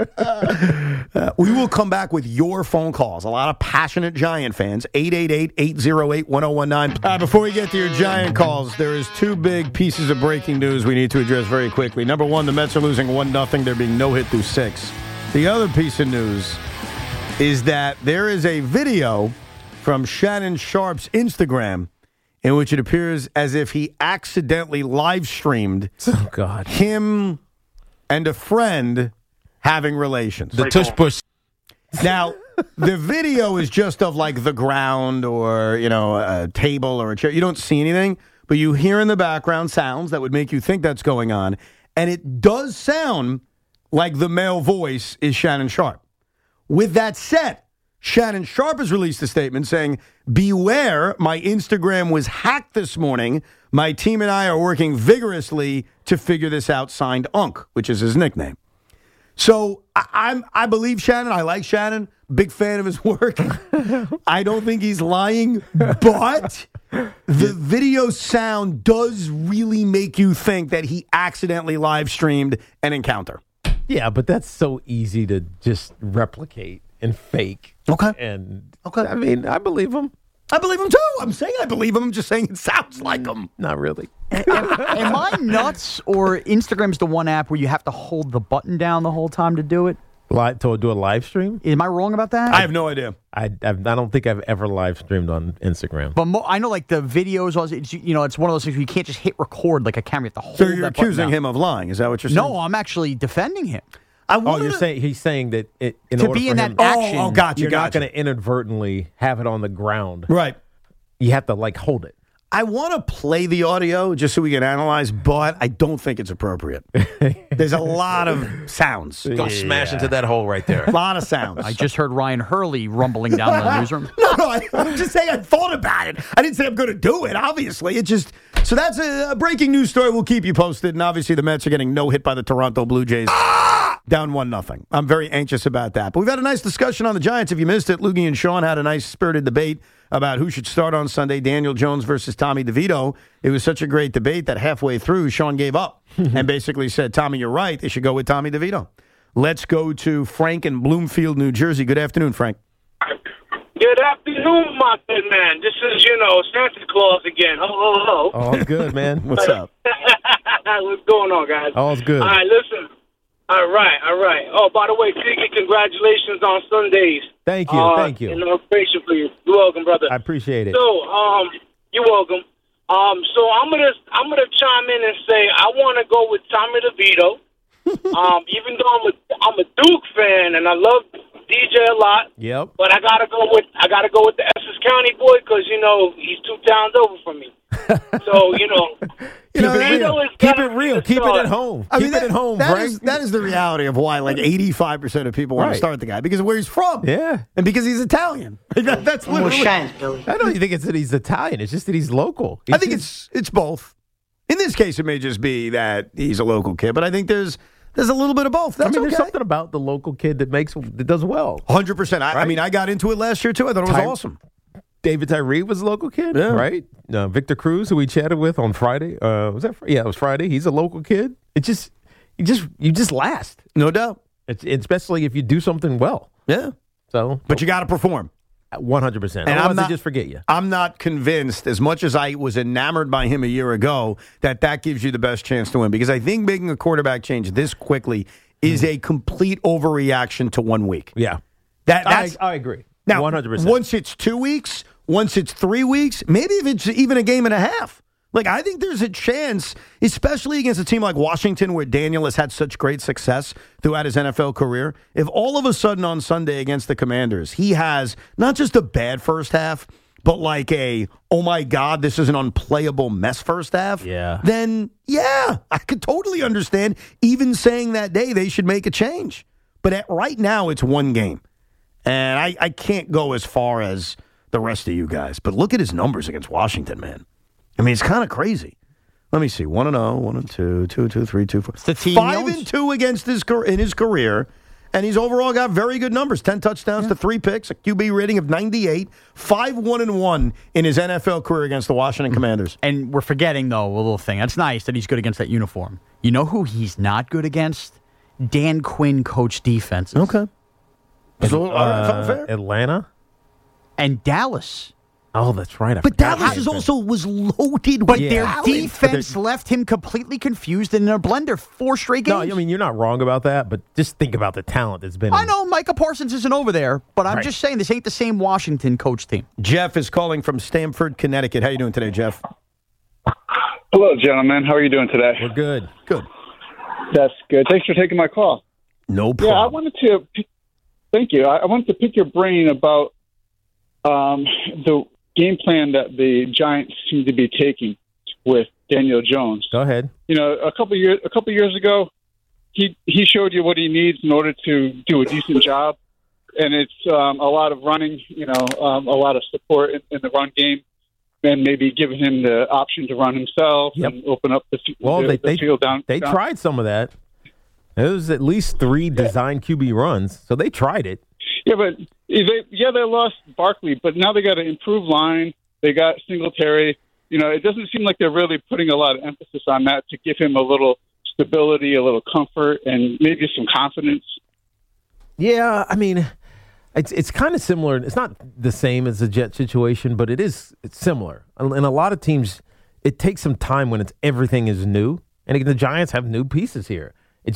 uh, we will come back with your phone calls. A lot of passionate Giant fans. eight eight eight, eight oh eight, one oh one nine. Uh, before we get to your Giant calls, there is two big pieces of breaking news we need to address very quickly. Number one, the Mets are losing one nothing. They're being no-hit through six. The other piece of news is that there is a video from Shannon Sharp's Instagram in which it appears as if he accidentally live streamed
Oh God.
him and a friend having relations.
The tush push.
Now, the video is just of like the ground or, you know, a table or a chair. You don't see anything, but you hear in the background sounds that would make you think that's going on. And it does sound like the male voice is Shannon Sharp. With that said, Shannon Sharp has released a statement saying, beware, my Instagram was hacked this morning. My team and I are working vigorously to figure this out, signed Unk, which is his nickname. So I, I'm, I believe Shannon. I like Shannon. Big fan of his work. I don't think he's lying, but the video sound does really make you think that he accidentally live streamed an encounter.
Yeah, but that's so easy to just replicate and fake.
Okay.
And
Okay.
I mean, I believe him.
I believe him too. I'm saying I believe him. I'm just saying it sounds like him.
Not really.
Am I nuts, or Instagram's the one app where you have to hold the button down the whole time to do it?
Live, to do a live stream?
Am I wrong about that?
I have no idea.
I I've, I don't think I've ever live streamed on Instagram.
But mo- I know, like the videos, also, it's, you know, it's one of those things where you can't just hit record like a camera. You have to hold
So you're
that button
accusing
down.
him of lying? Is that what you're saying?
No, I'm actually defending him.
I
Oh, you're saying he's saying that it, in
To
order
be
for
in
him,
that action,
Oh, gotcha,
you're not
gotcha.
going to inadvertently have it on the ground.
Right.
You have to like hold it.
I want to play the audio just so we can analyze, but I don't think it's appropriate. There's a lot of sounds.
Go smash into that hole right there.
A lot of sounds.
I just heard Ryan Hurley rumbling down the newsroom.
No, no, I, I'm just saying I thought about it. I didn't say I'm going to do it, obviously. It just, so that's a, a breaking news story. We'll keep you posted. And obviously the Mets are getting no hit by the Toronto Blue Jays. Down one nothing. I'm very anxious about that. But we've had a nice discussion on the Giants. If you missed it, Loogie and Sean had a nice spirited debate about who should start on Sunday, Daniel Jones versus Tommy DeVito. It was such a great debate that halfway through, Sean gave up and basically said, Tommy, you're right. They should go with Tommy DeVito. Let's go to Frank in Bloomfield, New Jersey. Good afternoon, Frank.
Good afternoon, my good man. This is, you know, Santa Claus again. Ho, ho, ho.
All's good, man.
What's up?
What's going on, guys?
All's good.
All right, listen. All right, all right. Oh, by the way, Tiggy, congratulations on Sundays.
Thank you,
Uh,
thank you.
You know, grateful for you. You're welcome, brother.
I appreciate it.
So, um, you're welcome. Um, so I'm gonna I'm gonna chime in and say I want to go with Tommy DeVito. um, even though I'm a I'm a Duke fan and I love D J a lot.
Yep.
But I gotta go with I gotta go with the Essex County boy because you know he's two towns over from me. So you know,
Keep it
DeVito
real.
is
Keep
gotta
it
be
real.
the
Keep it
start.
at home.
I
Keep
mean,
it
that,
at home,
that
Frank.
is, that is the reality of why like eighty-five percent of people want
Right.
to start the guy because of where he's from.
Yeah.
And because he's Italian. That- that's literally.
I don't even think it's that he's Italian. It's just that he's local.
I think it's it's both. In this case, it may just be that he's a local kid, but I think there's there's a little bit of both. That's
I mean,
okay.
there's something about the local kid that makes that does well.
one hundred percent. I, I
Right.
mean, I got into it last year, too. I thought it was
Ty-
awesome.
David Tyree was a local kid,
Yeah.
right? Uh, Victor Cruz, who we chatted with on Friday, uh, was that? Fr- Yeah, it was Friday. He's a local kid. It just, you just, you just last.
No doubt.
It's, especially if you do something well.
Yeah.
So,
But you got to perform.
one hundred percent.
And
Otherwise,
I'm not,
they just forget you.
I'm not convinced, as much as I was enamored by him a year ago, that that gives you the best chance to win. Because I think making a quarterback change this quickly is a complete overreaction to one week.
Yeah.
That,
I,
that's,
I agree.
now,
one hundred percent.
once it's two weeks, once it's three weeks, maybe if it's even a game and a half. Like, I think there's a chance, especially against a team like Washington, where Daniel has had such great success throughout his N F L career. If all of a sudden on Sunday against the Commanders, he has not just a bad first half, but like a, oh my God, this is an unplayable mess first half,
Yeah.
then yeah, I could totally understand even saying that day they should make a change. But at, right now, it's one game. And I, I can't go as far as the rest of you guys. But look at his numbers against Washington, man. I mean, it's kind of crazy. Let me see. One and zero, one and two, two, two, three, two, four.
the team
Five
knows.
and two against his car- in his career, and he's overall got very good numbers: ten touchdowns to three picks, a Q B rating of ninety-eight, five one and one in his N F L career against the Washington Commanders.
And we're forgetting, though, a little thing. That's nice that he's good against that uniform. You know who he's not good against? Dan Quinn coach defenses.
Okay. So, all right,
Uh,
fair.
Atlanta?
And Dallas.
Oh, that's right. I
But
forgot
Dallas
about
is
that.
also was loaded
But
with
their
talent.
defense left him completely confused in their blender four straight
No,
games.
I mean, you're not wrong about that, but just think about the talent that's been.
I know Micah Parsons isn't over there, but I'm
Right.
just saying this ain't the same Washington coach team.
Jeff is calling from Stamford, Connecticut. How you doing today, Jeff?
Hello, gentlemen. How are you doing today?
We're good.
Good.
That's good. Thanks for taking my call.
No
Yeah, I
problem.
wanted to. pick- Thank you. I I wanted to pick your brain about um, the game plan that the Giants seem to be taking with Daniel Jones.
Go ahead.
You know, a couple years a couple years ago, he he showed you what he needs in order to do a decent job, and it's um, a lot of running. You know, um, a lot of support in, in the run game. And maybe giving him the option to run himself
Yep.
and open up the, f-
Well,
the,
they
the
they,
field down.
they
down.
tried some of that. There was at least three design Q B runs, so they tried it.
Yeah, but they yeah they lost Barkley, but now they got an improved line. They got Singletary. You know, it doesn't seem like they're really putting a lot of emphasis on that to give him a little stability, a little comfort, and maybe some confidence.
Yeah, I mean, it's it's kind of similar. It's not the same as the Jet situation, but it is it's similar. And a lot of teams, it takes some time when it's everything is new. And again, the Giants have new pieces here. It just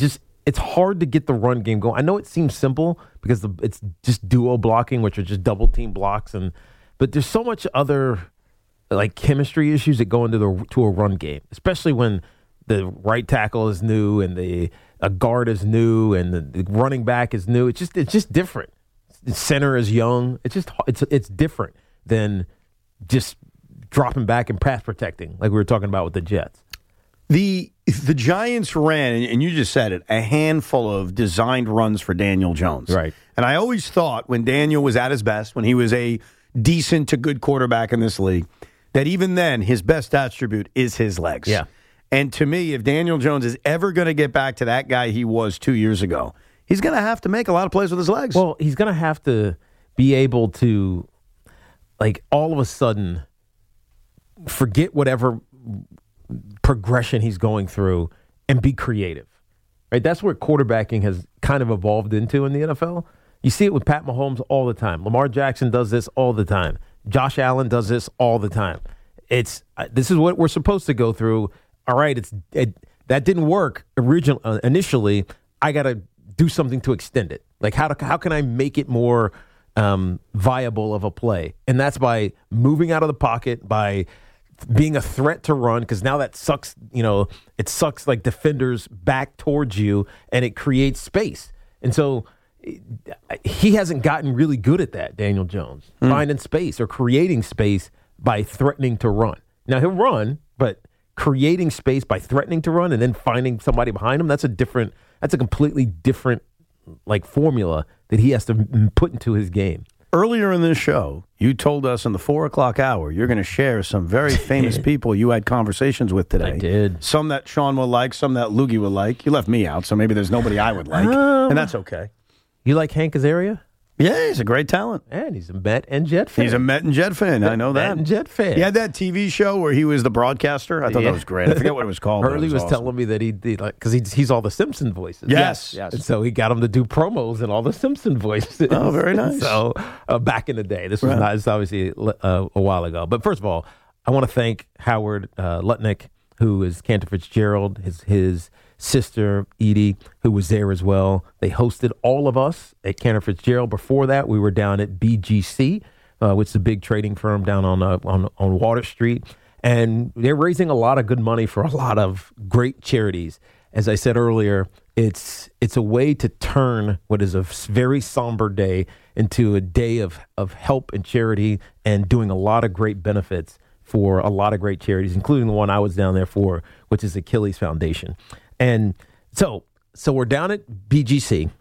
it's hard to get the run game going. I know it seems simple because the, it's just duo blocking, which are just double team blocks, and but there's so much other like chemistry issues that go into the to a run game, especially when the right tackle is new and the a guard is new and the, the running back is new. It's just it's just different. The center is young. It's just it's it's different than just dropping back and pass protecting like we were talking about with the Jets.
The the Giants ran, and you just said it, a handful of designed runs for Daniel Jones.
Right.
And I always thought when Daniel was at his best, when he was a decent to good quarterback in this league, that even then his best attribute is his legs.
Yeah.
And to me, if Daniel Jones is ever going to get back to that guy he was two years ago, he's going to have to make a lot of plays with his legs.
Well, he's going to have to be able to, like, all of a sudden forget whatever progression he's going through and be creative, right? That's where quarterbacking has kind of evolved into in the N F L. You see it with Pat Mahomes all the time. Lamar Jackson does this all the time. Josh Allen does this all the time. It's this is what we're supposed to go through. All right, it's it, that didn't work original uh, initially. I got to do something to extend it. Like how to, how can I make it more um, viable of a play? And that's by moving out of the pocket, by being a threat to run, because now that sucks, you know, it sucks like defenders back towards you and it creates space. And so he hasn't gotten really good at that, Daniel Jones, mm. finding space or creating space by threatening to run. Now he'll run, but creating space by threatening to run and then finding somebody behind him, that's a different, that's a completely different like formula that he has to put into his game.
Earlier in this show, you told us in the four o'clock hour you're going to share some very famous people you had conversations with today.
I did.
Some that Sean will like, some that Loogie will like. You left me out, so maybe there's nobody I would like, um, and that's okay.
You like Hank Azaria?
Yeah, he's a great talent.
And he's a Met and Jet fan.
He's a Met and Jet fan.
Met,
I know that.
Met and Jet fan.
He had that T V show where he was the broadcaster. I thought
yeah.
that was great. I forget what it was called.
Hurley
was,
was
awesome.
telling me that he did, like, because he's, he's all the Simpson voices.
Yes. yes.
And so he got him to do promos and all the Simpson voices.
Oh, very nice.
So uh, back in the day, this was right. not, it's obviously uh, a while ago. But first of all, I want to thank Howard uh, Lutnick, who is Cantor Fitzgerald, his his sister Edie, who was there as well. They hosted all of us at Cantor Fitzgerald. Before that, we were down at B G C, uh, which is a big trading firm down on uh, on on Water Street, and they're raising a lot of good money for a lot of great charities. As I said earlier, it's it's a way to turn what is a very somber day into a day of of help and charity and doing a lot of great benefits for a lot of great charities, including the one I was down there for, which is Achilles Foundation. And so so we're down at B G C,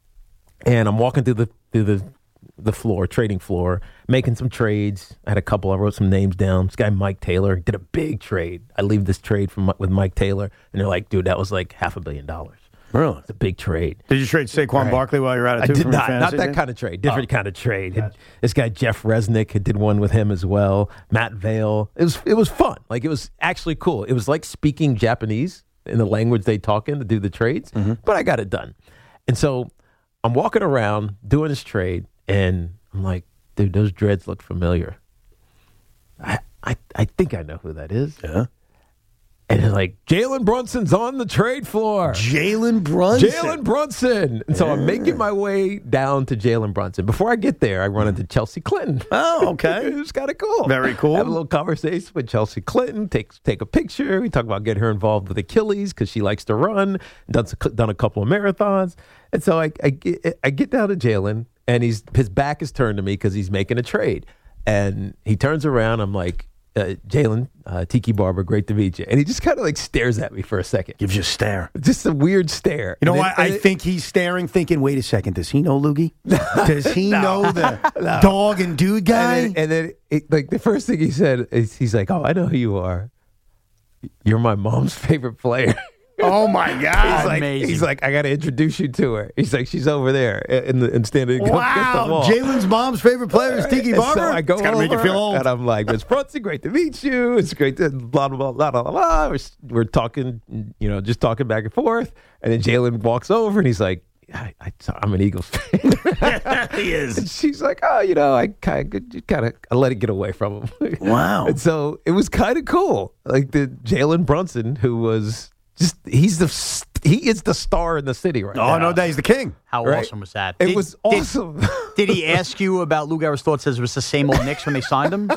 and I'm walking through the through the the floor, trading floor, making some trades. I had a couple. I wrote some names down. This guy, Mike Taylor, did a big trade. I leave this trade from with Mike Taylor, and they're like, dude, that was like half a billion dollars.
Really?
It's a big trade.
Did you trade Saquon
right.
Barkley while you were at it, too?
I did
from
not.
your
Not that
team?
kind of trade. Different
oh.
kind of trade.
Gotcha.
This guy, Jeff Resnick, did one with him as well. Matt Vale. It was, it was fun. Like, it was actually cool. It was like speaking Japanese in the language they talk in to do the trades, mm-hmm. but I got it done. And so I'm walking around doing this trade, and I'm like, dude, those dreads look familiar. I I, I think I know who that is.
Yeah.
And they're like, Jalen Brunson's on the trade floor.
Jalen Brunson.
Jalen Brunson. And so yeah. I'm making my way down to Jalen Brunson. Before I get there, I run into Chelsea Clinton.
Oh, okay.
It was kind of cool.
Very cool.
Have a little conversation with Chelsea Clinton, take, take a picture. We talk about getting her involved with Achilles because she likes to run, done, done a couple of marathons. And so I, I, get, I get down to Jalen, and he's his back is turned to me because he's making a trade. And he turns around. I'm like, Uh, Jalen, uh, Tiki Barber, great to meet you. And he just kind of like stares at me for a second.
Gives you a stare.
Just a weird stare.
You know
and
what?
It,
I
it,
think he's staring, thinking, wait a second, does he know Loogie? Does he
no,
know the
no.
dog and dude guy?
And then, and then it, like the first thing he said is he's like, oh, I know who you are. You're my mom's favorite player.
Oh my God!
He's like,
Amazing.
he's like, I got to introduce you to her. He's like, she's over there in the and standing against
wow.
the wall.
Jalen's mom's favorite player is Tiki Barber.
So I go
it's gotta make you feel old.
And I'm like, Miss Brunson, great to meet you. It's great to blah blah blah blah blah blah. We're, we're talking, you know, just talking back and forth. And then Jalen walks over and he's like, I, I, I'm an Eagles fan.
He is.
And she's like, oh, you know, I kind of, kind of, I let it get away from him.
Wow.
And so it was kind of cool. Like the Jalen Brunson, who was. Just he's the he is the star in the city right
Oh,
now.
no doubt. He's the king.
How
Right?
awesome was that?
It
Did-
was
did-
awesome.
Did he ask you about Lou Gehrig's thoughts as it was the same old Knicks when they signed him?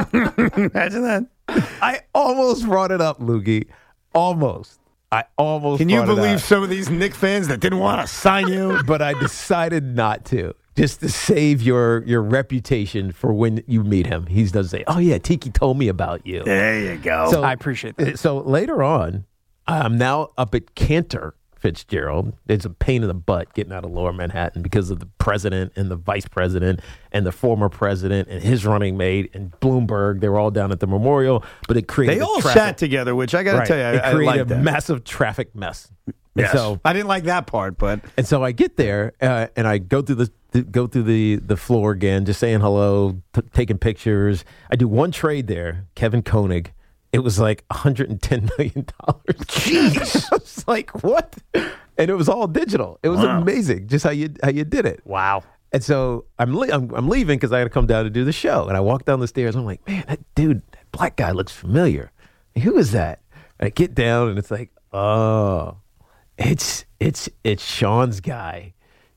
Imagine that.
I almost brought it up, Loogie. Almost. I almost
Can you
brought it
believe
up.
some of these Knicks fans that didn't want to sign you?
But I decided not to, just to save your your reputation for when you meet him. He does say, "Oh yeah, Tiki told me about you."
There you go.
So,
I appreciate that.
So later on, I'm now up at Cantor Fitzgerald. It's a pain in the butt getting out of Lower Manhattan because of the president and the vice president and the former president and his running mate and Bloomberg. They were all down at the memorial, but it created
They all
traffic.
sat together, which I got to
Right.
tell you, I,
it
I
created
like
a
that.
massive traffic mess. And
Yes.
so
I didn't like that part, but
and so I get there uh, and I go through the th- go through the the floor again, just saying hello, t- taking pictures. I do one trade there, Kevin Koenig. It was like one hundred ten million dollars. Jeez, I was like, what? And it was all digital. It was
Wow.
amazing, just how you how you did it.
Wow.
And so I'm le- I'm, I'm leaving because I got to come down to do the show. And I walk down the stairs. I'm like, man, that dude, that black guy looks familiar. Who is that? And I get down and it's like, oh, it's it's it's Sean's guy,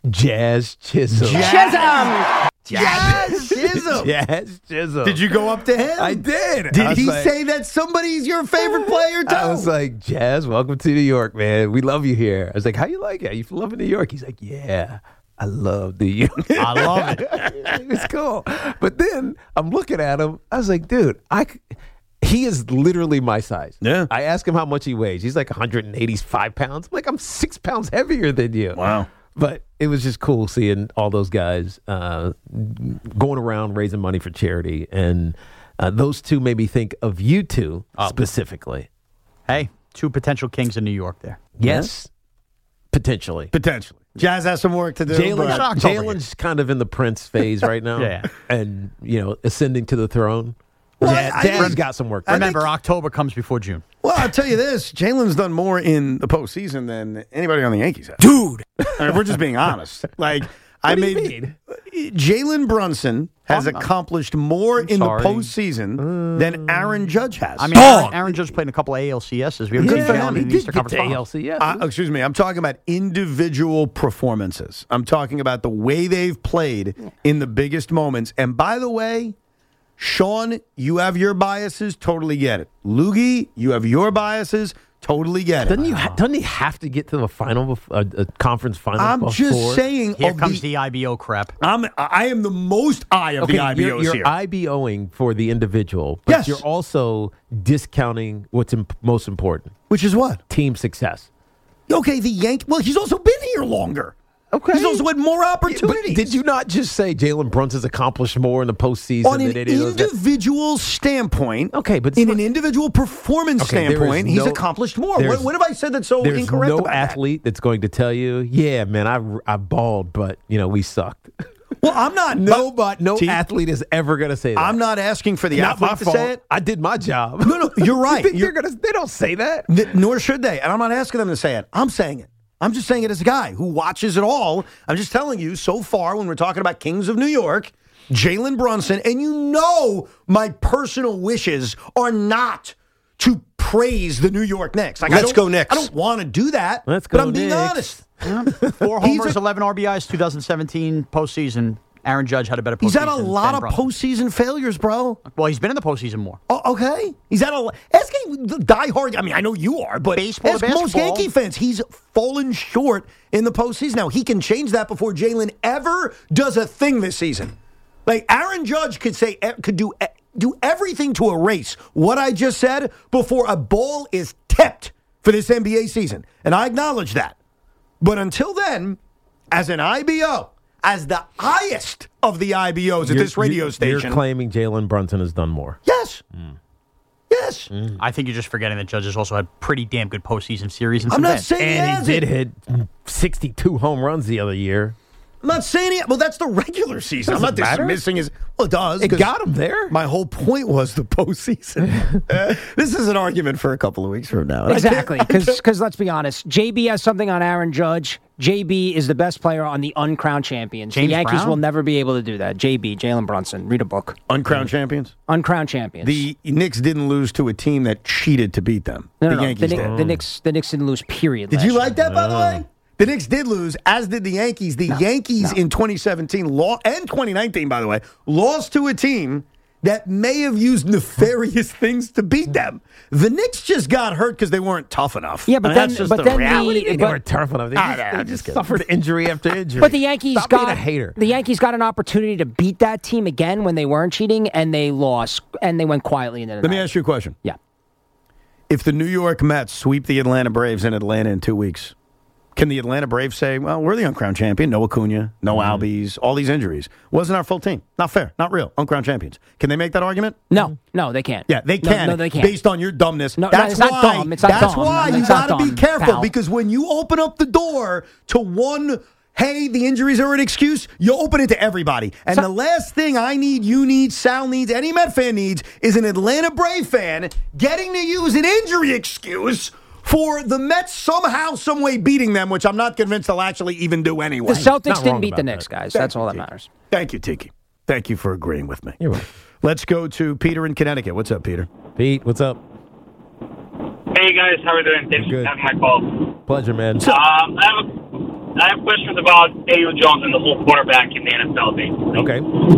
Jazz Chisholm.
Jazz Jazz Chisholm.
Jazz Chisholm.
Did you go up to him?
I did.
Did
I was
he
like-
say that somebody's your favorite player, too?
I was like, Jazz, welcome to New York, man. We love you here. I was like, how you like it? You loving New York? He's like, yeah, I love New York.
I love it.
It's cool. But then I'm looking at him. I was like, dude, I. c- He is literally my size.
Yeah.
I asked him how much he weighs. He's like one hundred eighty-five pounds. I'm like, I'm six pounds heavier than you.
Wow.
But it was just cool seeing all those guys uh, going around raising money for charity. And uh, those two made me think of you two specifically.
Hey, two potential kings in New York there.
Yes. Potentially.
Potentially. Jazz has some work to do.
Jalen-
but-
Jalen's kind of in the Prince phase right now.
Yeah.
And, you know, ascending to the throne.
Well,
Jazz,
I-
Jazz
I-
got some work.
I
Remember,
think-
October comes before June.
Well, I'll tell you this. Jalen's done more in the postseason than anybody on the Yankees has.
Dude.
I mean, we're just being honest. Like, I
What do you
made Jalen Brunson has
I'm-
accomplished more in
sorry.
the postseason than Aaron Judge has.
I mean, Aaron, Aaron Judge played in a couple of A L C S's. We have
Yeah,
good for him
he
in the
did
Eastern
get
Conference
to
Finals.
A L C S.
Uh, excuse me. I'm talking about individual performances. I'm talking about the way they've played in the biggest moments. And by the way, Sean, you have your biases. Totally get it. Loogie, you have your biases. Totally get it.
Doesn't, you ha- doesn't he have to get to the final, bef- uh, a conference final?
I'm
before?
just saying.
Here
of
comes
the,
the I B O crap.
I'm, I am the most I of
Okay,
the I B Os
you're, you're
here.
IBOing for the individual, but
Yes.
you're also discounting what's imp- most important:
Which is what?
team success.
Okay, the Yank. Well, he's also been here longer.
Okay,
He's also had more
But
opportunities.
did you not just say Jalen Brunson's accomplished more in the postseason
on
than
an
any of those guys?
individual standpoint,
Okay, but
in
it's
an
not-
individual performance
Okay, there is
standpoint, he's
no-
accomplished more.
there's-
What, what have I said that's so
There's
incorrect
no
about that?
athlete that's going to tell you, "Yeah, man, I I balled, but you know we sucked."
Well, I'm not.
No, but no
T-
athlete is ever going to say that.
I'm not asking for the
Not my
athlete to
fault.
say it.
I did my job.
No, no, you're right.
You think
You're-
they're gonna? They don't say that.
Th- nor should they. And I'm not asking them to say it. I'm saying it. I'm just saying it as a guy who watches it all. I'm just telling you, so far, when we're talking about Kings of New York, Jalen Brunson, and you know my personal wishes are not to praise the New York Knicks. Like, I
Let's
don't-
go Knicks.
I don't want to do that.
Let's
But
go
I'm being
Knicks.
honest.
Four
He's
homers,
a-
eleven R B Is, twenty seventeen postseason. Aaron Judge had a better postseason.
He's had a lot
than
of
Brunson.
postseason failures, bro.
Well, he's been in the postseason more.
Oh, okay. He's had a asking the diehard. I mean, I know you are, but
Baseball to
ask most
basketball.
Yankee fans. He's fallen short in the postseason. Now he can change that before Jalen ever does a thing this season. Like Aaron Judge could say could do do everything to erase what I just said before a ball is tipped for this N B A season, and I acknowledge that. But until then, as an I B O. As the highest of the I B Os at
You're-
this radio
you're,
station.
You're claiming Jalen Brunson has done more.
Yes. Yes.
I think you're just forgetting that Judge has also had pretty damn good postseason series. And
I'm
some
not
bad.
saying he
And he
hasn't.
did hit sixty-two home runs the other year.
I'm not saying it. Well, that's the regular season. I'm not
Doesn't matter.
dismissing his. Well, it does.
It
'cause
got him there.
My whole point was the postseason. uh, this is an argument for a couple of weeks from now.
Exactly, because let's be honest, J B has something on Aaron Judge. J B is the best player on the uncrowned champions.
James
the Yankees
Brown?
will never be able to do that. J B, Jalen Brunson, read a book.
Uncrowned champions?
Uncrowned champions.
The Knicks didn't lose to a team that cheated to beat them.
no, no,
the
no.
Yankees
the, Knick-
did.
the Knicks, the Knicks didn't lose. Period.
Did
last
you
year.
like that, by the way? The Knicks did lose, as did the Yankees. The Yankees in twenty seventeen law and twenty nineteen, by the way, lost to a team that may have used nefarious things to beat them. The Knicks just got hurt because they weren't tough enough.
Yeah, but
And
then,
that's just
but
the
then
reality.
the,
They
but,
were tough enough. They
Ah,
just,
nah,
they
I'm
just
just kidding.
suffered injury after injury.
but the Yankees
Stop being
got
a hater.
the Yankees got an opportunity to beat that team again when they weren't cheating, and they lost, and they went quietly into the
Let me
night.
ask you a question.
Yeah.
If the New York Mets sweep the Atlanta Braves in Atlanta in two weeks, can the Atlanta Braves say, well, we're the uncrowned champion, no Acuna, no
Mm-hmm.
Albies, all these injuries. Wasn't our full team. Not fair, not real, uncrowned champions. Can they make that argument?
No, no, they can't.
Yeah, they
No,
can.
No, they can't.
Based on your dumbness.
No, no,
that's
it's not
why,
dumb. It's not
that's
dumb.
why you
It's not
got to be
dumb,
careful
pal.
because when you open up the door to one, hey, the injuries are an excuse, you open it to everybody. And
So-
the last thing I need, you need, Sal needs, any Met fan needs is an Atlanta Brave fan getting to use an injury excuse for the Mets somehow, some way beating them, which I'm not convinced they'll actually even do anyway.
The Celtics
Not
didn't
wrong
beat the
about
Knicks,
that.
guys.
Thank
That's all
you,
that
Tiki.
matters.
Thank you, Tiki. Thank you for agreeing with me.
You're welcome.
Let's go to Peter in Connecticut. What's up, Peter?
Pete, what's up?
Hey guys, how are we doing? Thanks
Good.
for having my call.
Pleasure, man.
Um, I have a, I have questions about Daniel Jones and the whole quarterback in the N F L, basically.
Okay.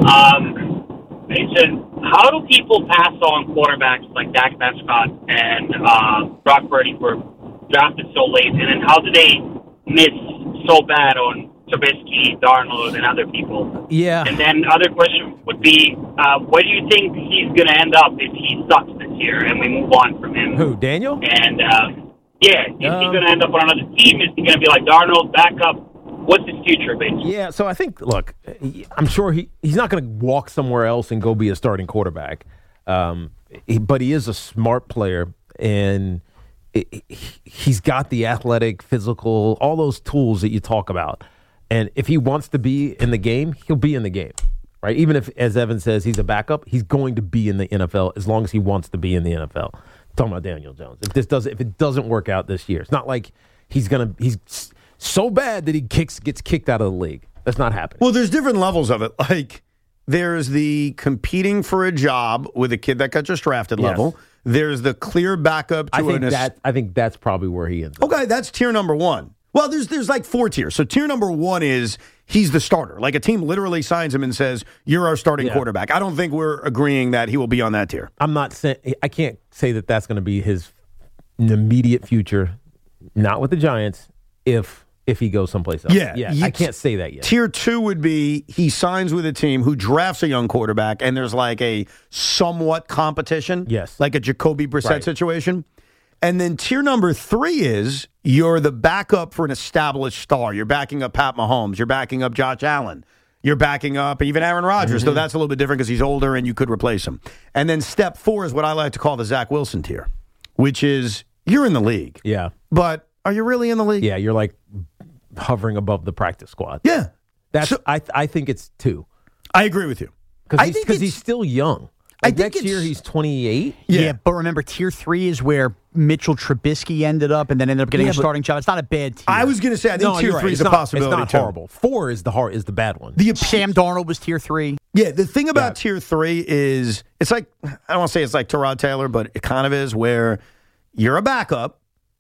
Um, Mason, how do people pass on quarterbacks like Dak Prescott and uh, Brock Purdy who were drafted so late, and then how do they miss so bad on Trubisky, Darnold, and other people?
Yeah.
And then other question would be, uh, where do you think he's going to end up if he sucks this year and we move on from him?
Who, Daniel?
And, uh, yeah, is he
Um,
going to end up on another team? Is he going to be like Darnold, backup? What's his future, basically?
Yeah, so I think, look, he- I'm sure he, he's not going to walk somewhere else and go be a starting quarterback. Um, he, but he is a smart player, and it, he- he's got the athletic, physical, all those tools that you talk about. And if he wants to be in the game, he'll be in the game, right? Even if, as Evan says, he's a backup, he's going to be in the N F L as long as he wants to be in the N F L. I'm talking about Daniel Jones. If this does, if it doesn't work out this year, it's not like he's gonna. He's so bad that he kicks gets kicked out of the league. That's not happening.
Well, there's different levels of it. Like, there's the competing for a job with a kid that got just drafted
Yes.
level. There's the clear backup to
I think
an
that I think that's probably where he ends up.
Okay, that's tier number one. Well, there's there's like four tiers. So tier number one is he's the starter. Like a team literally signs him and says, "You're our starting
Yeah.
quarterback." I don't think we're agreeing that he will be on that tier.
I'm not saying I can't say that that's going to be his immediate future. Not with the Giants. If if he goes someplace else,
Yeah,
yeah.
you-
I can't say that yet.
Tier two would be he signs with a team who drafts a young quarterback, and there's like a somewhat competition.
Yes.
Like a Jacoby Brissett
Right.
situation. And then tier number three is you're the backup for an established star. You're backing up Pat Mahomes. You're backing up Josh Allen. You're backing up even Aaron Rodgers,
Mm-hmm.
though that's a little bit different because he's older and you could replace him. And then step four is what I like to call the Zach Wilson tier, which is you're in the league.
Yeah,
But are you really in the league?
yeah. You're like hovering above the practice squad.
Yeah.
That's
So-
I I think it's two
I agree with you.
because
I
he's,
think
'cause
it's-
he's still young.
I
Like,
think
next year
it's-
he's twenty-eight.
Yeah.
Yeah.
but remember, tier three is where Mitchell Trubisky ended up and then ended up getting
Yeah,
a
but-
starting job. It's not a bad tier.
I was going to say, I think
No,
tier
you're
three
right.
is
It's
a
not-
possibility.
It's not
too.
horrible. Four is the hard is the bad one.
The
Sam Darnold was tier three.
Yeah, the thing about tier three is it's like, I don't want to say it's like Tyrod Taylor, but it kind of is where you're a backup.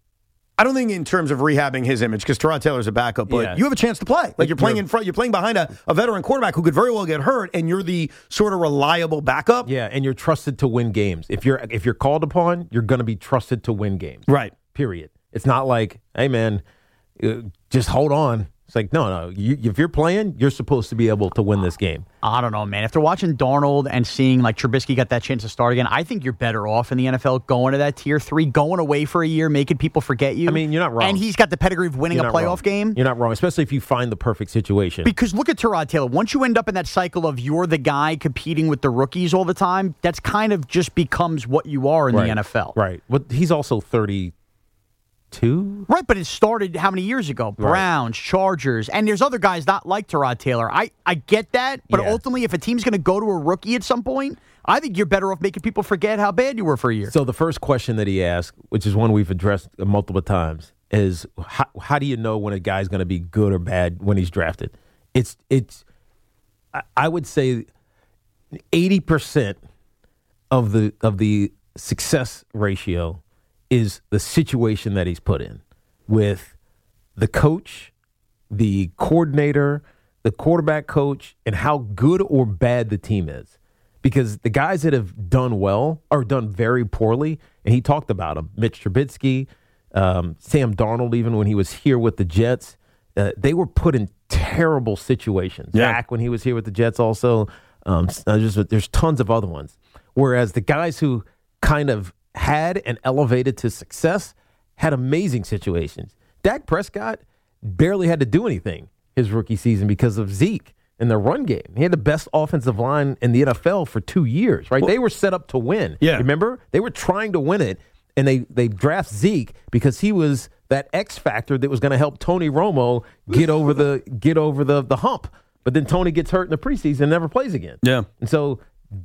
I don't think in terms of rehabbing his image, because Tyrod Taylor's a backup, but
Yeah.
you have a chance to play. Like you're playing
You're-
in front, you're playing behind a, a veteran quarterback who could very well get hurt, and you're the sort of reliable backup.
Yeah, and you're trusted to win games. If you're if you're called upon, you're going to be trusted to win games.
Right.
Period. It's not like, hey man, uh, just hold on. It's like, no, no. You, if you're playing, you're supposed to be able to win this game.
I don't know, man. After watching Darnold and seeing like Trubisky got that chance to start again, I think you're better off in the N F L going to that tier three, going away for a year, making people forget you.
I mean, you're not wrong.
And he's got the pedigree of winning
You're
a
not
playoff
wrong.
game.
You're not wrong, especially if you find the perfect situation.
Because look at Tyrod Taylor. Once you end up in that cycle of you're the guy competing with the rookies all the time, that's kind of just becomes what you are in
Right.
the N F L.
Right. But he's also thirty-two two.
Right, but it started how many years ago? Browns, Chargers, and there's other guys not like Tyrod Taylor. I, I get that, but
Yeah.
ultimately, if a team's going to go to a rookie at some point, I think you're better off making people forget how bad you were for a year.
So the first question that he asked, which is one we've addressed multiple times, is how, how do you know when a guy's going to be good or bad when he's drafted? It's it's. I, I would say eighty percent of the of the success ratio is the situation that he's put in with the coach, the coordinator, the quarterback coach, and how good or bad the team is. Because the guys that have done well or done very poorly, and he talked about them, Mitch Trubisky, um, Sam Darnold, even when he was here with the Jets, uh, they were put in terrible situations.
Yeah.
Dak, when he was here with the Jets also, um, just, there's tons of other ones. Whereas the guys who kind of had and elevated to success had amazing situations. Dak Prescott barely had to do anything his rookie season because of Zeke in the run game. He had the best offensive line in the N F L for two years, right? Well, they were set up to win.
Yeah.
Remember? They were trying to win it, and they, they draft Zeke because he was that X factor that was going to help Tony Romo get over the get over the, the hump. But then Tony gets hurt in the preseason and never plays again.
Yeah.
And so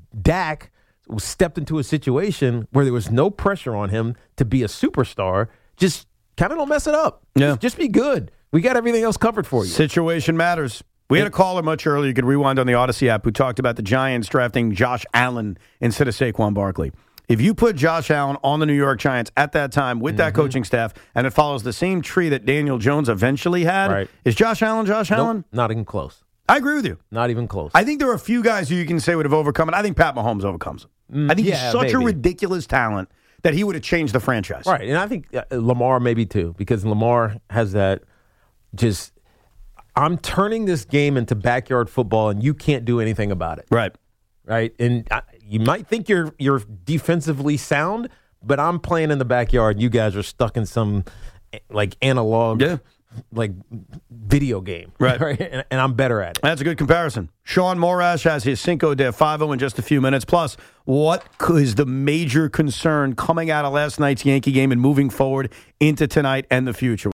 Dak stepped into a situation where there was no pressure on him to be a superstar. Just kind of don't mess it up.
Yeah.
Just, just be good. We got everything else covered for you.
Situation matters. We had a caller much earlier, you could rewind on the Odyssey app, who talked about the Giants drafting Josh Allen instead of Saquon Barkley. If you put Josh Allen on the New York Giants at that time with mm-hmm. that coaching staff, and it follows the same tree that Daniel Jones eventually had,
right.
is Josh Allen Josh
nope,
Allen?
Not even close.
I agree with you.
Not even close.
I think there are a few guys who you can say would have overcome it. I think Pat Mahomes overcomes him. Mm, I think
yeah,
he's such
maybe.
a ridiculous talent that he would have changed the franchise.
Right, and I think uh, Lamar maybe too, because Lamar has that just, I'm turning this game into backyard football, and you can't do anything about it.
Right.
Right, and I, you might think you're you're defensively sound, but I'm playing in the backyard. You guys are stuck in some like analog,
yeah.
like video game,
right?
right? And, and I'm better at it.
That's a good comparison. Sean Morash has his Cinco de Five-O in just a few minutes. Plus, what is the major concern coming out of last night's Yankee game and moving forward into tonight and the future?